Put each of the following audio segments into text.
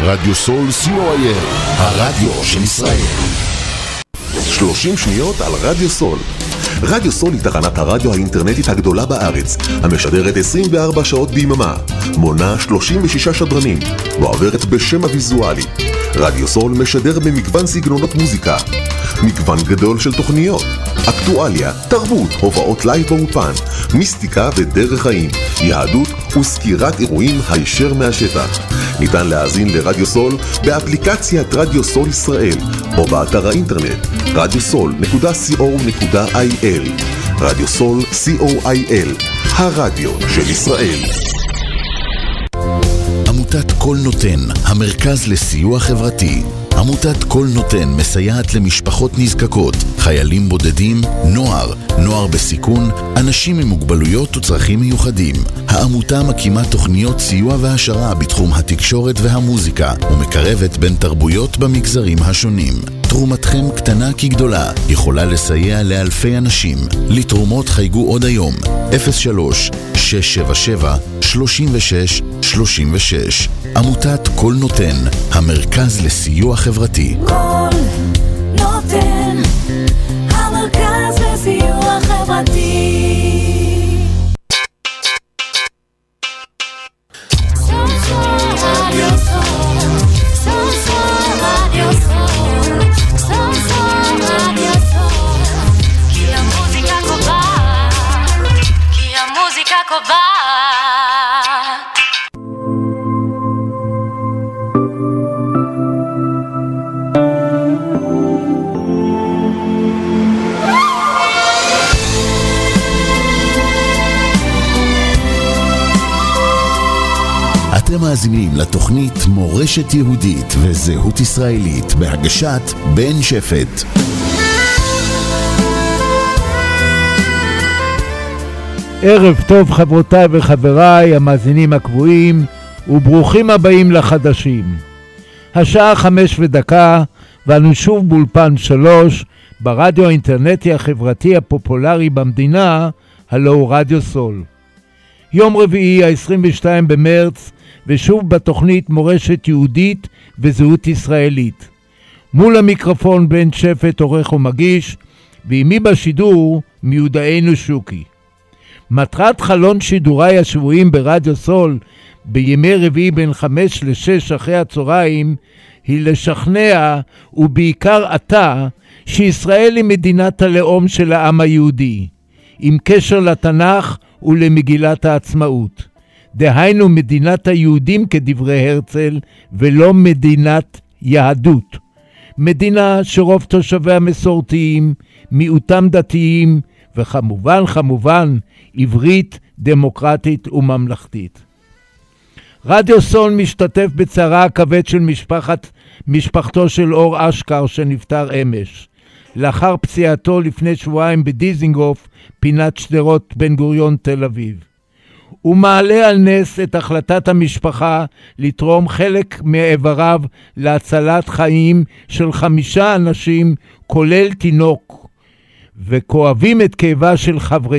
רדיו סול co.il, הרדיו של ישראל. 30 שניות על רדיו סול. רדיו סול היא תחנת הרדיו האינטרנטית הגדולה בארץ, המשדרת 24 שעות ביממה, מונה 36 שדרנים, ועוברת בשם הוויזואלי. רדיו סול משדר במגוון סגנונות מוזיקה, מגוון גדול של תוכניות, אקטואליה, תרבות, הופעות לייב באופן, מיסטיקה ודרך חיים, יהדות וסקירת אירועים הישר מהשטח. ניתן להאזין לרדיו סול באפליקציית רדיו סול ישראל או באתר האינטרנט radiosol.co.il. רדיו סול co.il, הרדיו של ישראל. עמותת כל נותן, המרכז לסיוע חברתי. עמותת כל נותן מסייעת למשפחות נזקקות, חיילים בודדים, נוער בסיכון, אנשים עם מוגבלויות וצרכים מיוחדים. העמותה מקימה תוכניות סיוע והשרה בתחום התקשורת והמוזיקה, ומקרבת בין תרבויות במגזרים השונים. תרומתכם קטנה כגדולה, יכולה לסייע לאלפי אנשים. לתרומות חייגו עוד היום, 03-677-3636. עמותת כל נותן, המרכז לסיוע חברתי. כל נותן, המרכז לסיוע חברתי. אתם מאזינים לתוכנית מורשת יהודית וזהות ישראלית בהגשת בן שפט. ערב טוב חברותיי וחבריי המאזינים הקבועים, וברוכים הבאים לחדשים. השעה 5:01 ואנו שוב באולפן 3 ברדיו האינטרנטי החברתי הפופולרי במדינה, הלא הוא רדיו סול. יום רביעי ה-22 במרץ, ושוב בתוכנית מורשת יהודית וזהות ישראלית. מול המיקרופון בן שפט עורך ומגיש, ועימי בשידור מיודענו שוקי. מטרת חלון שידוריי השבועיים ברדיו סול בימי רביעי בין 5 ל-6 אחרי הצהריים היא לשכנע, ובעיקר אתה, שישראל היא מדינת הלאום של העם היהודי, עם קשר לתנ"ך ולמגילת העצמאות. דהיינו מדינת היהודים כדברי הרצל, ולא מדינת יהדות. מדינה שרוב תושביה מסורתיים, מיעוטם דתיים, וכמובן עברית, דמוקרטית וממלכתית. רדיו סול משתתף בצערה הכבד של משפחתו של אור אשכר שנפטר אמש, לאחר פציעתו לפני שבועיים בדיזינגוף, פינת שדרות בן גוריון תל אביב. הוא מעלה על נס את החלטת המשפחה לתרום חלק מאיבריו להצלת חיים של 5 אנשים, כולל תינוק, וכואבים את כאבה של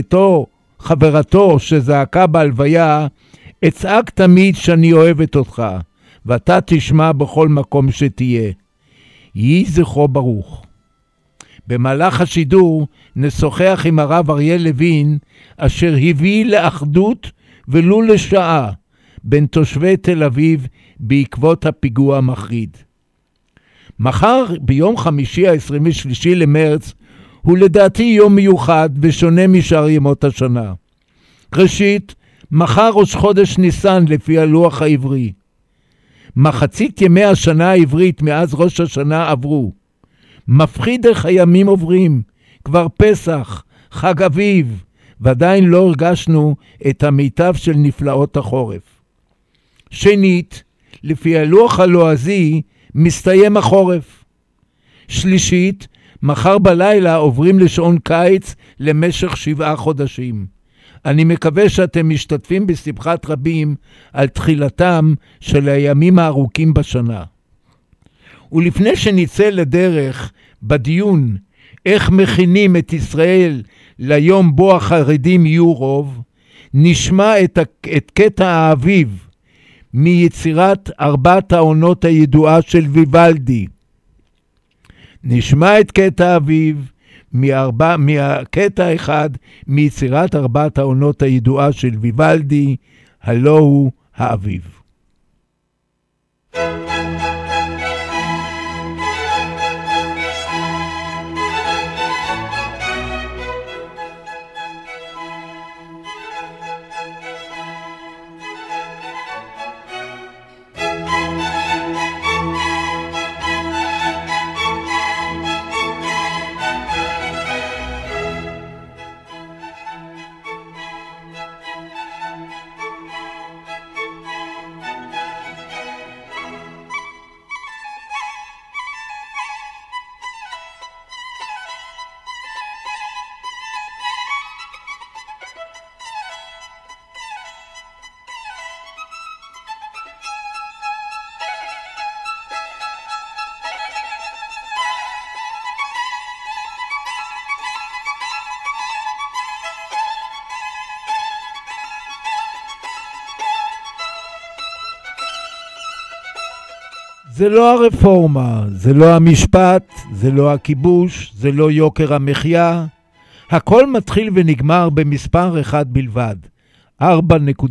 חברתו שזעקה בהלוויה, אצעק תמיד שאני אוהבת אותך, ואתה תשמע בכל מקום שתהיה. יהי זכרו ברוך. במהלך השידור נשוחח עם הרב אריה לוין, אשר הביא לאחדות ולו לשעה בין תושבי תל אביב בעקבות הפיגוע המחריד. מחר ביום חמישי ה-23 למרץ הוא לדעתי יום מיוחד ושונה משאר ימות השנה. ראשית, מחר ראש חודש ניסן לפי הלוח העברי. מחצית ימי השנה העברית מאז ראש השנה עברו. מפחיד איך הימים עוברים, כבר פסח, חג אביב, ועדיין לא הרגשנו את המיטב של נפלאות החורף. שנית, לפי הלוח הלועזי מסתיים החורף. שלישית, מחר בלילה עוברים לשעון קיץ למשך 7 חודשים. אני מקווה שאתם משתתפים בשמחת רבים על תחילתם של הימים הארוכים בשנה. ולפני שנצא לדרך בדיון איך מכינים את ישראל ליום בו החרדים יהיו רוב, נשמע את קטע האביב מיצירת 4 העונות הידועה של ויוולדי. נשמע את קטע אביב מהקטע אחד מיצירת 4 העונות הידועה של ויוולדי, הלא הוא האביב. זה לא הרפורמה, זה לא המשפט, זה לא הכיבוש, זה לא יוקר המחיה. הכל מתחיל ונגמר במספר אחד בלבד, 4.9.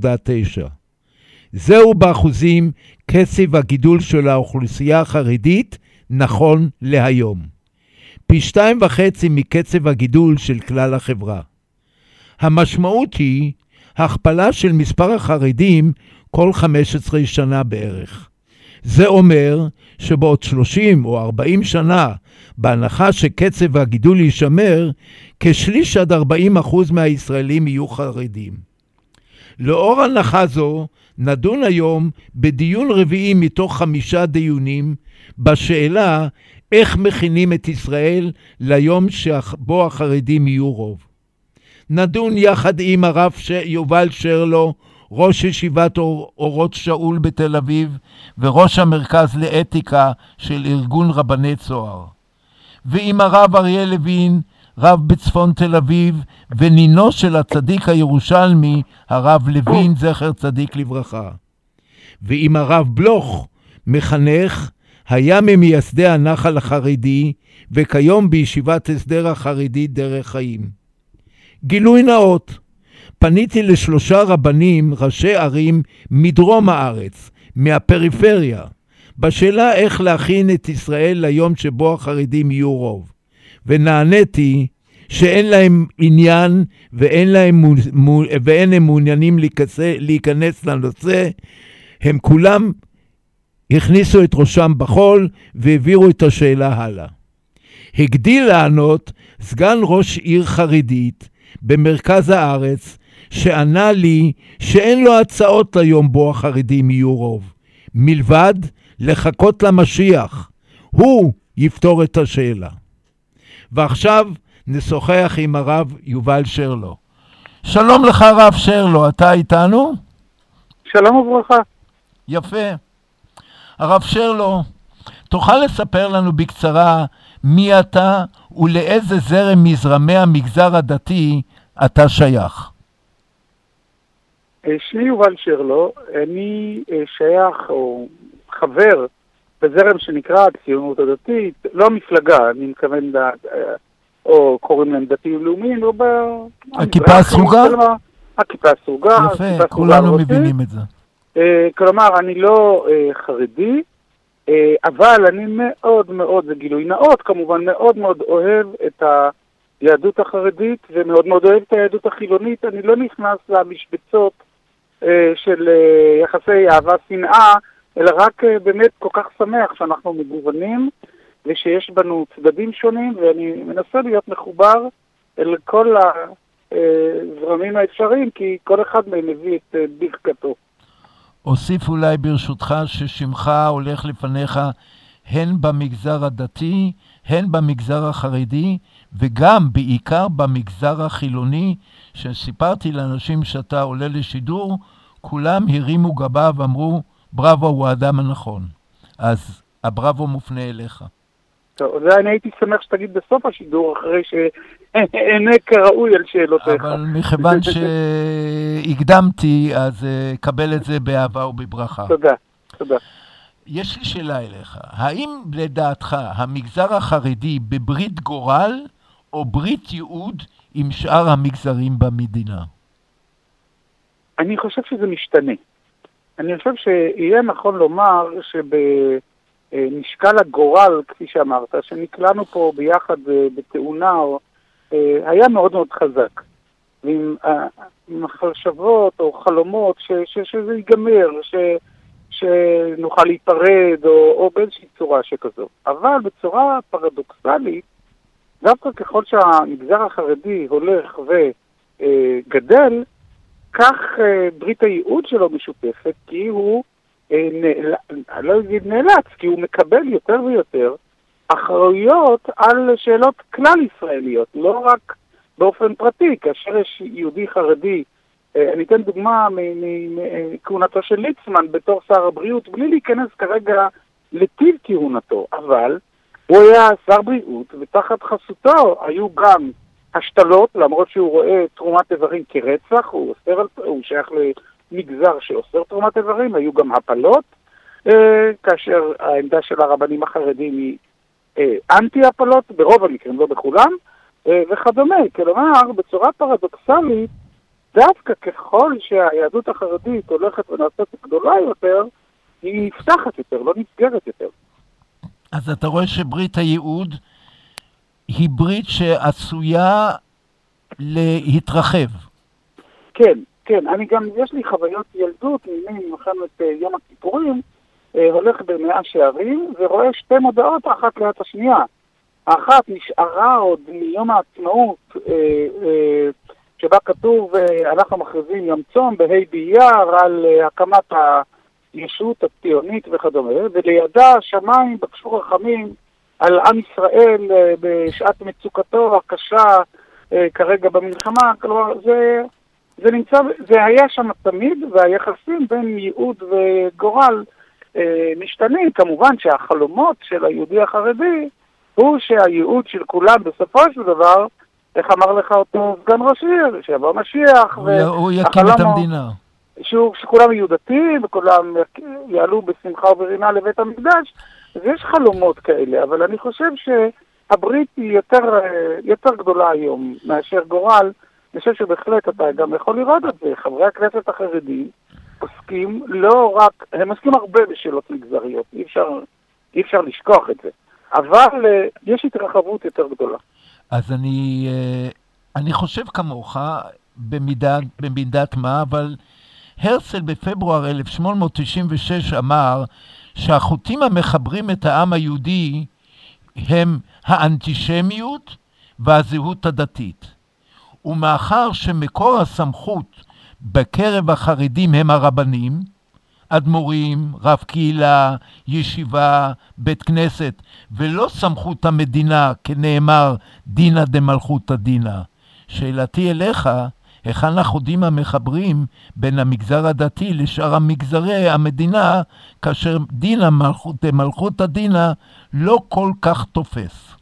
זהו באחוזים קצב הגידול של האוכלוסייה החרדית נכון להיום. פי 2.5 מקצב הגידול של כלל החברה. המשמעות היא הכפלה של מספר החרדים כל 15 שנה בערך. זה אומר שבעוד 30 או 40 שנה, בהנחה שקצב הגידול יישמר, כשליש עד 40% מהישראלים יהיו חרדים. לאור הנחה זו, נדון היום בדיון רביעי מתוך 5 דיונים, בשאלה איך מכינים את ישראל ליום שבו החרדים יהיו רוב. נדון יחד עם הרב יובל שרלו, ראש ישיבת אורות שאול בתל אביב וראש המרכז לאתיקה של ארגון רבני צוהר. ועם הרב אריה לוין, רב בצפון תל אביב, ונינו של הצדיק הירושלמי, הרב לוין זכר צדיק לברכה. ועם הרב בלוך, מחנך, היה ממייסדי הנחל החרדי, וכיום בישיבת הסדר החרדית דרך חיים. גילוי נאות, פניתי ל3 רבנים, ראשי ערים מדרום הארץ, מהפריפריה, בשאלה איך להכין את ישראל ליום שבו החרדים יהיו רוב. ונעניתי שאין להם עניין ואין הם מעוניינים להיכנס לנושא. הם כולם הכניסו את ראשם בחול והעבירו את השאלה הלאה. הגדיל לענות סגן ראש עיר חרדית במרכז הארץ, שענה לי שאין לו הצעות ליום בו החרדים יהיו רוב, מלבד לחכות למשיח. הוא יפתור את השאלה. ועכשיו נשוחח עם הרב יובל שרלו. שלום לך הרב שרלו, אתה איתנו? שלום וברכה. יפה. הרב שרלו, תוכל לספר לנו בקצרה מי אתה ולאיזה זרם מזרמי המגזר הדתי אתה שייך? שמי יובל שרלו, אני שייך או חבר בזרם שנקרא הציונות הדתית, לא מפלגה, אני מתכוון, או קוראים להם דתיים לאומיים, או הכיפה הסרוגה? הכיפה הסרוגה. יפה, כולנו מבינים את זה. כלומר, אני לא חרדי, אבל אני מאוד מאוד, זה גילוי נאות כמובן, מאוד מאוד אוהב את היהדות החרדית, ומאוד מאוד אוהב את היהדות החילונית. אני לא נכנס למשבצות של יחסי אהבה שנאה, אלא רק באמת כל כך שמח שאנחנו מגוונים, ושיש בנו צדדים שונים, ואני מנסה להיות מחובר אל כל הזרמים האפשריים, כי כל אחד מהם מביא את ברכתו. אוסיף אולי ברשותך ששמך הולך לפניך הן במגזר הדתי, הן במגזר החרדי, וגם בעיקר במגזר החילוני, שסיפרתי לאנשים שאתה עולה לשידור, כולם הרימו גבה ואמרו, בראבו הוא האדם הנכון. אז הבראבו מופנה אליך. טוב, זה אני הייתי שמח שתגיד בסוף השידור, אחרי שאענה כראוי על שאלותיך. אבל מכיוון שהקדמתי, אז קבל את זה באהבה ובברכה. תודה, תודה. יש לי שאלה אליך. האם לדעתך המגזר החרדי בברית גורל או ברית ייעוד עם שאר המגזרים במדינה? אני חושב שזה משתנה. אני חושב שיהיה נכון לומר שבמשקל הגורל, כפי שאמרת, שנקלענו פה ביחד בתאונה, היה מאוד מאוד חזק. ועם מחשבות או חלומות שזה ייגמר, שנוכל להיפרד או באיזושהי צורה שכזו. אבל בצורה פרדוקסלית, דווקא ככל שהמגזר החרדי הולך וגדל, כך ברית הייעוד שלו משותפת, כי הוא לא אגיד נאלץ, כי הוא מקבל יותר ויותר אחריות על שאלות כלל ישראליות, לא רק באופן פרטי, כאשר יש יהודי חרדי, אני אתן דוגמה מכהונתו של ליצמן בתור שר הבריאות, בלי להיכנס כרגע לטיב כהונתו, אבל הוא היה שר בריאות, ותחת חסותו היו גם השתלות, למרות שהוא רואה תרומת איברים כרצח, הוא שייך למגזר שאוסר תרומת איברים, היו גם הפלות, כאשר העמדה של הרבנים החרדים היא אנטי-הפלות, ברוב המקרים, לא בכולם, וכדומה. כלומר, בצורה פרדוקסלית, דווקא ככל שהיהדות החרדית הולכת ונעשית גדולה יותר, היא נפתחת יותר, לא נסגרת יותר. אז אתה רואה שברית הייעוד היא ברית שעשויה להתרחב. כן, כן. אני גם, יש לי חוויות ילדות, מלחמת יום הכיפורים, הולך במאה שערים, ורואה שתי מודעות אחת ליד השנייה. האחת נשארה עוד מיום העצמאות, שבה כתוב, אנחנו מכריזים יום צום, בהי באייר, על הקמת הישות הציונית וכדומה, ולידה שמיים בקשו רחמים על עם ישראל בשעת מצוקתו הקשה כרגע במלחמה. כלומר, זה נמצא, זה היה שם תמיד, והיחסים בין ייעוד וגורל משתנים. כמובן שהחלומות של היהודי החרדי הוא שהייעוד של כולם בסופו של דבר, איך אמר לך אותו סגן ראש עיר, שיבוא משיח, הוא יקים את המדינה. שכולם יהיו דתיים, וכולם יעלו בשמחה וברינה לבית המקדש. אז יש חלומות כאלה, אבל אני חושב שהברית היא יותר גדולה היום מאשר גורל. אני חושב שבהחלט אתה גם יכול לראות את זה. חברי הכנסת החרדים עוסקים לא רק, הם עוסקים הרבה בשאלות מגזריות, אי אפשר לשכוח את זה. אבל יש התרחבות יותר גדולה. אז אני חושב כמוך במידת מה, אבל הרצל בפברואר 1896 אמר שהחוטים המחברים את העם היהודי הם האנטישמיות והזהות הדתית. ומאחר שמקור הסמכות בקרב החרדים הם הרבנים, אדמו"רים, רב קהילה, ישיבה, בית כנסת, ולא סמכות המדינה, כנאמר דינא דמלכותא דינא. שאלתי אליך, היכן החוטים המחברים בין המגזר הדתי לשאר המגזרי המדינה, כאשר דינא דמלכותא דינא לא כל כך תופס?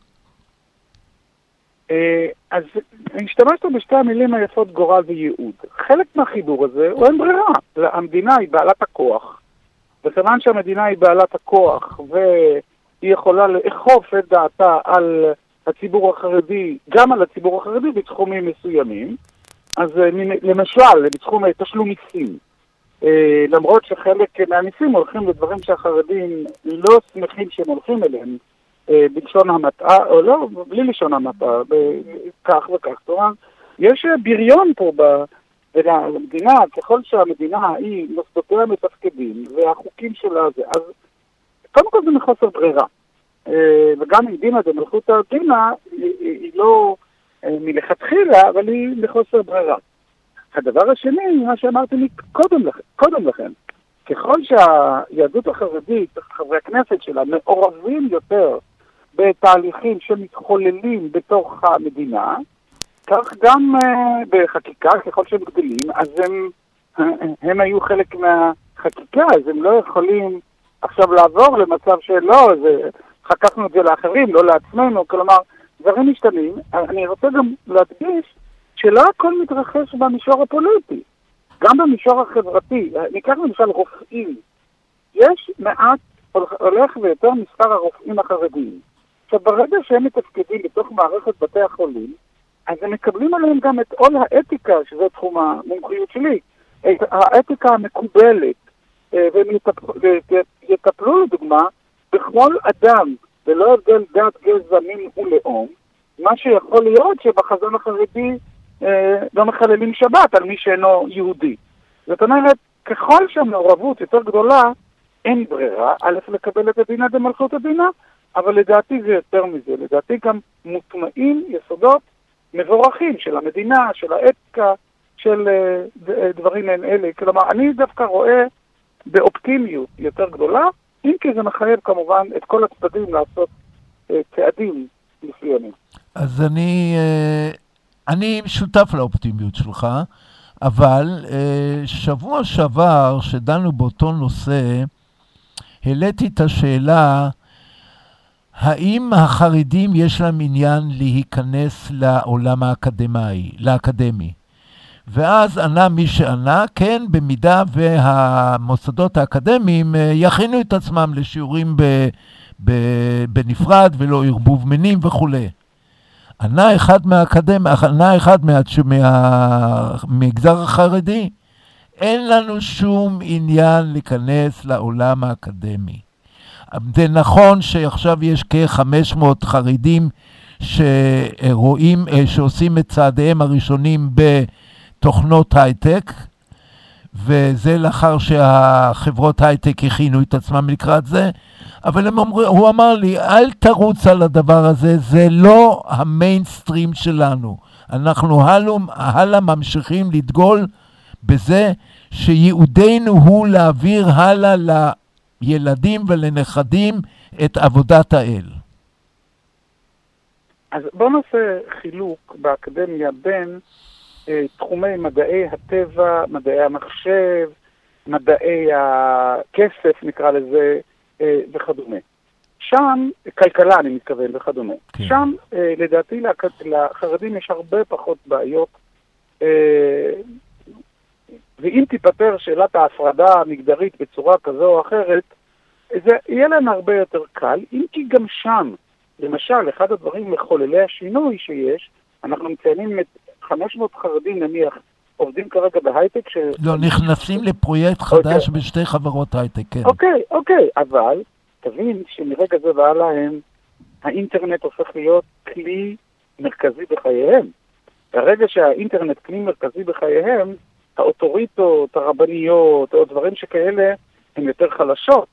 אז השתמשת בשתי המילים היפות גורל וייעוד. חלק מהחיבור הזה הוא אין ברירה. המדינה היא בעלת הכוח, וכיוון שהמדינה היא בעלת הכוח והיא יכולה לאכוף את דעתה על הציבור החרדי, גם על הציבור החרדי בתחומים מסוימים, אז למשל בתחום תשלום מיסים, למרות שחלק מהמיסים הולכים לדברים שהחרדים לא שמחים שהם הולכים אליהם, בלשון המטעה, או לא, בלי לשון המטעה, כך וכך. זאת אומרת, יש בריון פה במדינה, ככל שהמדינה היא מוסדותיה מתפקדים, והחוקים שלה זה, אז קודם כל זה מחוסר ברירה. וגם אם דינא דמלכותא דינא, היא לא מלכתחילה, אבל היא מחוסר ברירה. הדבר השני, מה שאמרתי קודם לכן, ככל שהיהדות החרדית, חברי הכנסת שלה, מעורבים יותר בתהליכים שמתחוללים בתוך המדינה, כך גם בחקיקה, ככל שהם גדלים, אז הם היו חלק מהחקיקה, אז הם לא יכולים עכשיו לעבור למצב שלא, זה חככנו את זה לאחרים, לא לעצמנו, כלומר, דברים משתנים. אני רוצה גם להדגיש שלא הכל מתרחש במישור הפוליטי, גם במישור החברתי. ניקח למשל רופאים. יש מעט, הולך ויותר מספר הרופאים החרדיים. עכשיו, ברגע שהם מתפקדים בתוך מערכת בתי החולים, אז הם מקבלים עליהם גם את עול האתיקה, שזה תחום המומחיות שלי, את האתיקה המקובלת, והם יטפלו לדוגמה בכל אדם, ולא הבדל דת, גזע, מין ולאום, מה שיכול להיות שבחזון החרדי לא מחללים שבת על מי שאינו יהודי. זאת אומרת, ככל שהמעורבות יותר גדולה, אין ברירה, א' לקבל את הדינה דמלכות הדינה, אבל לדעתי זה יותר מזה. לדעתי גם מוטמעים יסודות מבורכים של המדינה, של האתיקה, של דברים אלה. כלומר, אני דווקא רואה באופטימיות יותר גדולה, אם כי זה מחייב כמובן את כל הצדדים לעשות צעדים מסוימים. אז אני שותף לאופטימיות שלך, אבל שבוע שעבר שדנו באותו נושא, העליתי את השאלה, האם החרדים יש להם עניין להיכנס לעולם האקדמי? ואז ענה מי שענה, כן, במידה והמוסדות האקדמיים יכינו את עצמם לשיעורים בנפרד ולא ערבוב מינים וכו'. ענה אחד מהמגזר החרדי, אין לנו שום עניין להיכנס לעולם האקדמי. זה נכון שעכשיו יש כ-500 חרדים שעושים את צעדיהם הראשונים בתוכנות הייטק, וזה לאחר שהחברות הייטק הכינו את עצמם לקראת זה, אבל הוא אמר לי, אל תרוץ על הדבר הזה, זה לא המיינסטרים שלנו. אנחנו הלאה ממשיכים לדגול בזה שייעודנו הוא להעביר הלאה לילדים ולנכדים את עבודת האל. אז בואו נעשה חילוק באקדמיה בין תחומי מדעי הטבע, מדעי המחשב, מדעי הכסף נקרא לזה, וכדומה. שם, כלכלה אני מתכוון וכדומה. כן. שם, לדעתי, לחרדים יש הרבה פחות בעיות, ואם תיפטר שאלת ההפרדה המגדרית בצורה כזו או אחרת, זה יהיה להם הרבה יותר קל, אם כי גם שם, למשל, אחד הדברים מחוללי השינוי שיש, אנחנו מציינים את 500 חרדים נניח, עובדים כרגע בהייטק לא, נכנסים לפרויקט חדש בשתי חברות הייטק, כן. אוקיי, אבל תבין שמרגע זה והלאה האינטרנט הופך להיות כלי מרכזי בחייהם. ברגע שהאינטרנט כלי מרכזי בחייהם, האוטוריטות, הרבניות, או דברים שכאלה, הן יותר חלשות.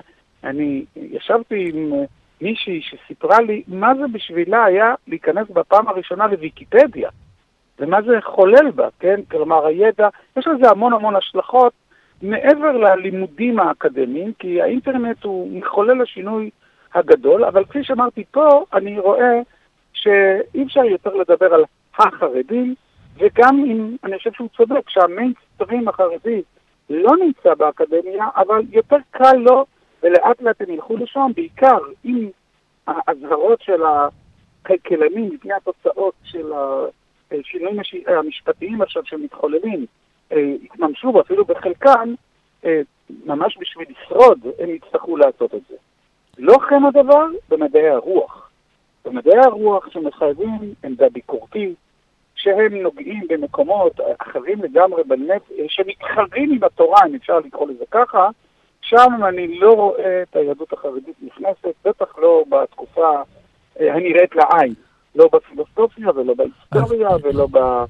אני ישבתי עם מישהי שסיפרה לי מה זה בשבילה היה להיכנס בפעם הראשונה לוויקיפדיה. ומה זה חולל בה, כן? כלומר, הידע, יש לזה המון השלכות מעבר ללימודים האקדמיים, כי האינטרנט הוא מחולל השינוי הגדול, אבל כפי שאמרתי פה, אני רואה שאי אפשר יותר לדבר על החרדים, וגם אם אני חושב שהוא צודק, שהמיינסטרים החרדי לא נמצא באקדמיה, אבל יותר קל לו, ולאט לאט הם ילכו לשם, בעיקר עם ההזהרות של הכלכלנים, לפני התוצאות של השינויים המשפטיים עכשיו שמתחוללים, התממשו אפילו בחלקן, ממש בשביל לשרוד, הם יצטרכו לעשות את זה. לא כן הדבר במדעי הרוח. במדעי הרוח שמחייבים עמדה ביקורתית, שהם נוגעים במקומות אחרים לגמרי שמתחרים עם התורה, אם אפשר לקרוא לזה ככה, שם אני לא רואה את היהדות החרדית נכנסת, בטח לא בתקופה הנראית לעין, לא בפילוסופיה ולא בהיסטוריה ולא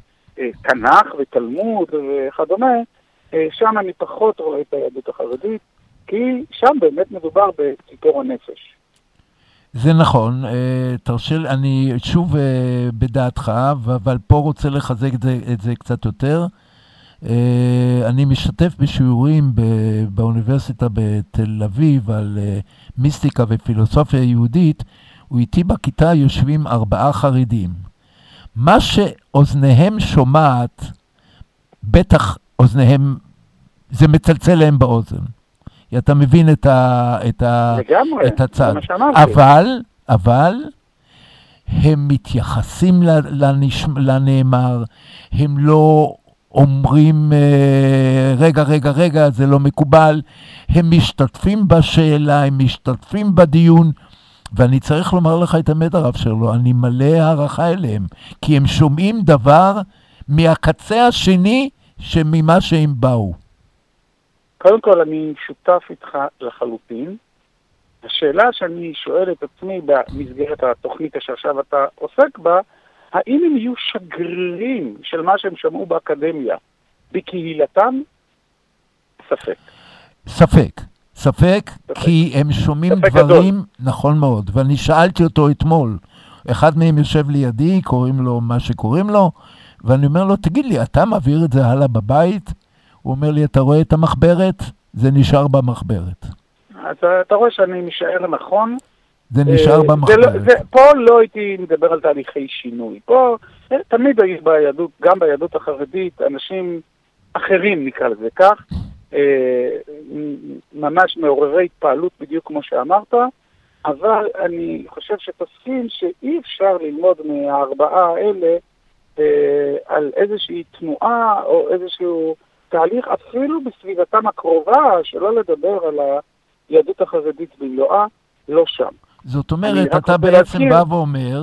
בתנ"ך ותלמוד וכדומה, שם אני פחות רואה את היהדות החרדית, כי שם באמת מדובר בציפור הנפש. זה נכון, תרשה לי, אני שוב בדעתך, אבל פה רוצה לחזק את זה קצת יותר. אני משתתף בשיעורים באוניברסיטה בתל אביב על מיסטיקה ופילוסופיה יהודית, ואיתי בכיתה יושבים 4 חרדים. מה שאוזניהם שומעת, בטח אוזניהם, זה מצלצל להם באוזן. אתה מבין את הצד. אבל הם מתייחסים לנאמר, הם לא אומרים, רגע, זה לא מקובל, הם משתתפים בשאלה, הם משתתפים בדיון, ואני צריך לומר לך את האמת הרב שלו, אני מלא הערכה אליהם, כי הם שומעים דבר מהקצה השני ממה שהם באו. קודם כל אני שותף איתך לחלוטין. השאלה שאני שואל את עצמי במסגרת התוכנית שעכשיו אתה עוסק בה, האם הם יהיו שגרירים של מה שהם שמעו באקדמיה בקהילתם? ספק, כי הם שומעים דברים, נכון מאוד, ואני שאלתי אותו אתמול, אחד מהם יושב לידי, קוראים לו מה שקוראים לו, ואני אומר לו, תגיד לי, אתה מעביר את זה הלאה בבית? הוא אומר לי, אתה רואה את המחברת? זה נשאר במחברת. אז אתה רואה שאני משער נכון. זה נשאר במחברת. פה לא הייתי מדבר על תהליכי שינוי. פה תמיד היו ביהדות, גם ביהדות החרדית, אנשים אחרים נקרא לזה כך, ממש מעוררי התפעלות בדיוק כמו שאמרת, אבל אני חושב שתסכים שאי אפשר ללמוד מהארבעה האלה על איזושהי תנועה או איזשהו תהליך אפילו בסביבתם הקרובה, שלא לדבר על היהדות החרדית במלואה, לא שם. זאת אומרת, אתה בעצם בא ואומר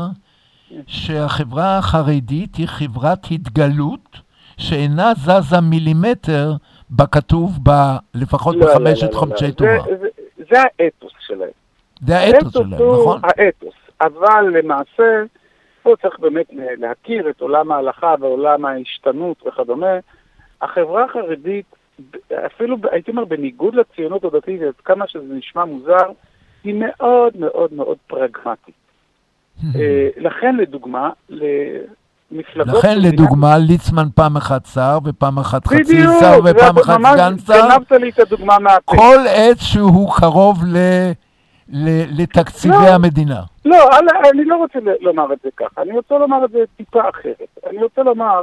שהחברה החרדית היא חברת התגלות שאינה זזה מילימטר בכתוב לפחות בחמשת חומשי תורה. זה האתוס שלהם. זה האתוס שלהם, נכון? האתוס. אבל למעשה, פה צריך באמת להכיר את עולם ההלכה ועולם ההשתנות וכדומה. החברה החרדית, אפילו הייתי אומר בניגוד לציונות הדתית, כמה שזה נשמע מוזר, היא מאוד מאוד מאוד פרגמטית. לכן לדוגמה, לכן לדוגמה, ליצמן פעם אחת שר ופעם אחת חצי שר ופעם אחת סגן שר. גנבת לי את הדוגמה מהפה. כל עת שהוא קרוב לתקציבי המדינה. לא, אני לא רוצה לומר את זה ככה. אני רוצה לומר את זה טיפה אחרת. אני רוצה לומר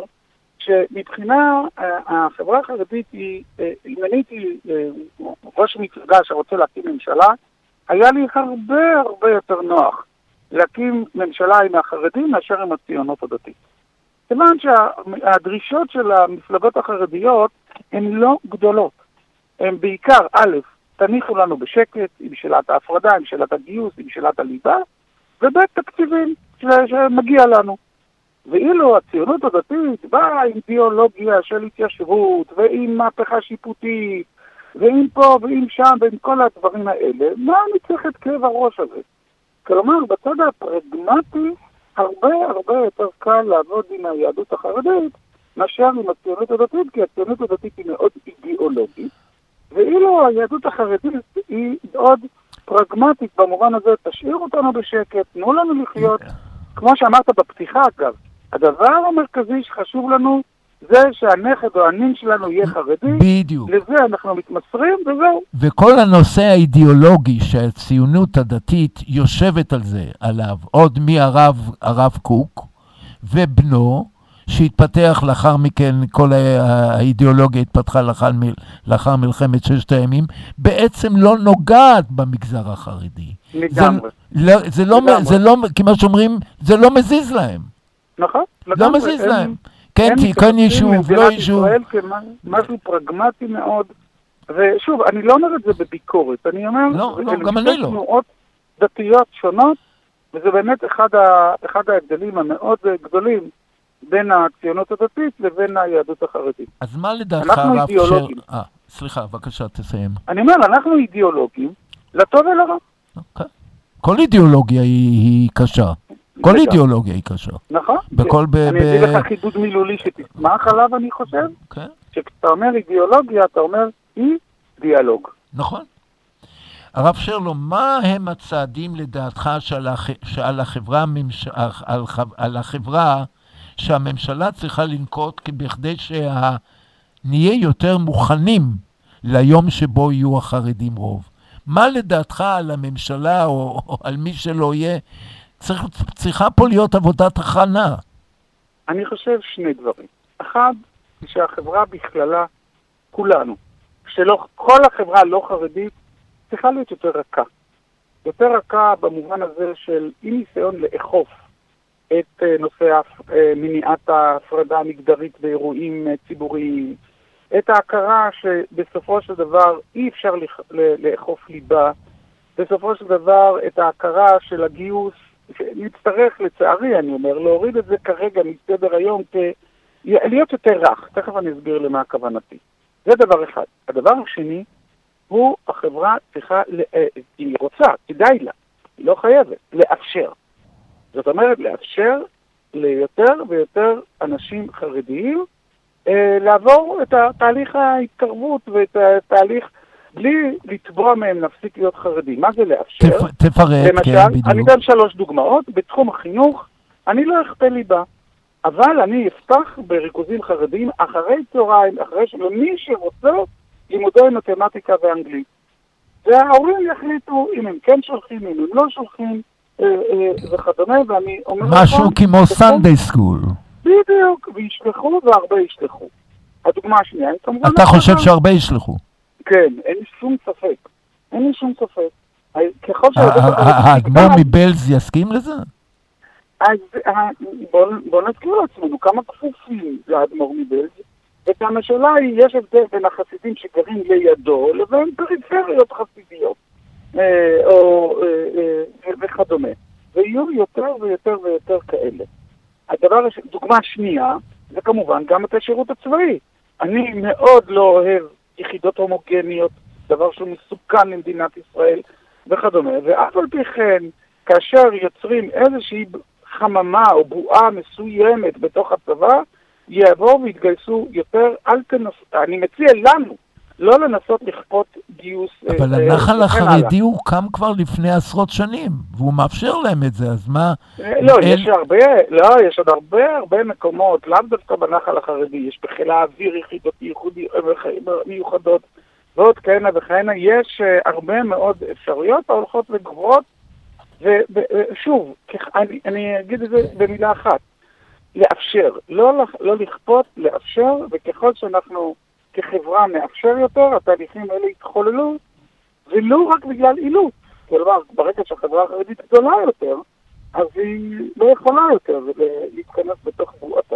שמבחינה החברה החרדית היא, אם אני הייתי ראש מפלגה שרוצה להקים ממשלה, היה לי הרבה יותר נוח להקים ממשלה עם החרדים מאשר עם הציונות הדתית. כיוון שהדרישות של המפלגות החרדיות הן לא גדולות. הן בעיקר, א', תניחו לנו בשקט עם שאלת ההפרדה, עם שאלת הגיוס, עם שאלת הליבה, וב' תקציבים שמגיע לנו. ואילו הציונות הדתית באה עם ביולוגיה של התיישבות, ועם מהפכה שיפוטית, ועם פה ועם שם, ועם כל הדברים האלה, מה אני צריך את כאב הראש הזה? כלומר, בצד הפרגמטי, הרבה יותר קל לעבוד עם היהדות החרדית, מאשר עם הציונות הדתית, כי הציונות הדתית היא מאוד אידיאולוגית, ואילו היהדות החרדית היא מאוד פרגמטית במובן הזה, תשאיר אותנו בשקט, תנו לנו לחיות, כמו שאמרת בפתיחה אגב, הדבר המרכזי שחשוב לנו זה שהנכד או הנין שלנו יהיה חרדי, בדיוק. לזה אנחנו מתמסרים וזהו. וכל הנושא האידיאולוגי שהציונות הדתית יושבת על זה, עליו, עוד מהרב קוק ובנו, שהתפתח לאחר מכן, כל האידיאולוגיה התפתחה לאחר מלחמת ששת הימים, בעצם לא נוגעת במגזר החרדי. לגמרי. זה לא, כמו שאומרים, זה לא מזיז להם. נכון. לא מזיז להם. כן יישוב, לא יישוב. ישראל כמשהו פרגמטי מאוד, ושוב, אני לא אומר את זה בביקורת, אני אומר, לא, גם אני לא. תנועות דתיות שונות, וזה באמת אחד ההבדלים המאוד גדולים בין הציונות הדתית לבין היהדות החרדית. אז מה לדעתך הרב שר... סליחה, בבקשה, תסיים. אני אומר, אנחנו אידיאולוגים, לטוב ולרע. כל אידיאולוגיה היא קשה. כל אידיאולוגיה היא קשה. נכון. אני אגיד לך חידוד מילולי שתשמח עליו, אני חושב. כשאתה אומר אידיאולוגיה, אתה אומר אי דיאלוג. נכון. הרב שרלו, מה הם הצעדים לדעתך שעל החברה שהממשלה צריכה לנקוט בכדי שנהיה יותר מוכנים ליום שבו יהיו החרדים רוב? מה לדעתך על הממשלה או על מי שלא יהיה? צריכה פה להיות עבודת הכנה. אני חושב שני דברים. אחד, שהחברה בכללה, כולנו, כל החברה הלא חרדית צריכה להיות יותר רכה. יותר רכה במובן הזה של אי ניסיון לאכוף את נושא מניעת ההפרדה המגדרית באירועים ציבוריים, את ההכרה שבסופו של דבר אי אפשר לאכוף ליבה, בסופו של דבר את ההכרה של הגיוס, נצטרך לצערי, אני אומר, להוריד את זה כרגע מסדר היום, להיות יותר רך. תכף אני אסביר למה הכוונתי. זה דבר אחד. הדבר השני הוא החברה צריכה, היא רוצה, כדאי לה, היא לא חייבת, לאפשר. זאת אומרת, לאפשר ליותר ויותר אנשים חרדיים לעבור את תהליך ההתקרבות ואת התהליך בלי לתבוע מהם להפסיק להיות חרדים. מה זה לאפשר? תפרט, למשל, כן, בדיוק. אני אתן 3 דוגמאות. בתחום החינוך, אני לא אכפה ליבה, אבל אני אפתח בריכוזים חרדיים אחרי צהריים, אחרי שמי שרוצה לימודי מתמטיקה ואנגלית. וההורים יחליטו אם הם כן שולחים, אם הם לא שולחים, וכדומה, ואני אומר משהו כמו סנדיי סקול. בדיוק, וישלחו והרבה ישלחו. הדוגמה השנייה, כמובן... אתה חושב שהרבה ישלחו? כן, אין לי שום ספק. אין לי שום ספק. ככל האדמו"ר מבלז יסכים לזה? אז בוא נזכיר לעצמנו כמה כפופים לאדמו"ר מבלז, וכמה שאלה היא, יש הבדל בין החסידים שגרים לידו לבין פריפריות חסידיות, וכדומה. ויהיו יותר ויותר ויותר כאלה. דוגמה שנייה, זה כמובן גם את השירות הצבאי. אני מאוד לא אוהב יחידות הומוגניות, דבר שהוא מסוכן למדינת ישראל, וכדומה. ואף על פי כן, כאשר יוצרים איזושהי חממה או בועה מסוימת בתוך הצבא, יעבור והתגייסו יותר. אני מציע לנו לא לנסות לכפות גיוס. אבל הנחל החרדי הוא קם כבר לפני עשרות שנים, והוא מאפשר להם את זה, אז מה... יש עוד הרבה מקומות, לאו דווקא בנחל החרדי, יש בחיל האוויר יחידות מיוחדות, ועוד כהנה וכהנה, יש הרבה מאוד אפשרויות ההולכות וגברות, ושוב, אני אגיד את זה במילה אחת, לאפשר, לא לכפות, לאפשר, וככל שאנחנו כחברה מאפשר יותר, התהליכים האלה יתחוללו, ולא רק בגלל אילוץ. כלומר, ברגע שהחברה החרדית גדולה יותר, אז היא לא יכולה יותר להתכנס בתוך בועתה.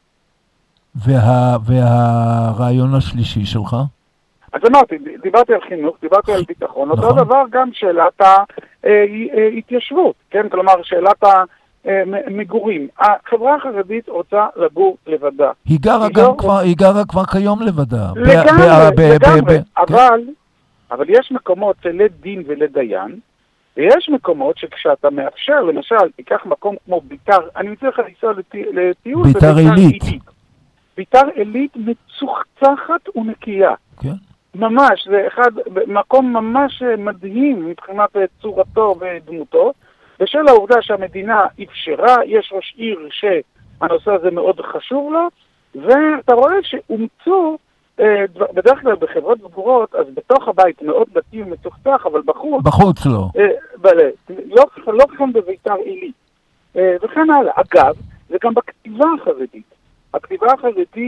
והרעיון השלישי שלך? אז אמרתי, דיברתי על חינוך, דיברתי על ביטחון, אותו דבר גם שאלת ההתיישבות, כן? כלומר, שאלת המגורים. החברה החרדית רוצה לגור לבדה. היא גרה כבר כיום לבדה. לגמרי, אבל יש מקומות לדין ולדיין, ויש מקומות שכשאתה מאפשר, למשל, תיקח מקום כמו ביתר, אני מציע לך לנסוע לטיול ביתר עילית. ביתר עילית מצוחצחת ונקייה. כן. ממש, זה מקום ממש מדהים מבחינת צורתו ודמותו, בשל העובדה שהמדינה אפשרה, יש ראש עיר שהנושא הזה מאוד חשוב לו, ואתה רואה שאומצו, בדרך כלל בחברות סגורות, אז בתוך הבית מאוד דתי ומצוחצח, אבל בחוץ לא. לא כאן בביתר עילית. וכן הלאה. אגב, זה גם בכתיבה החרדית. הכתיבה החרדית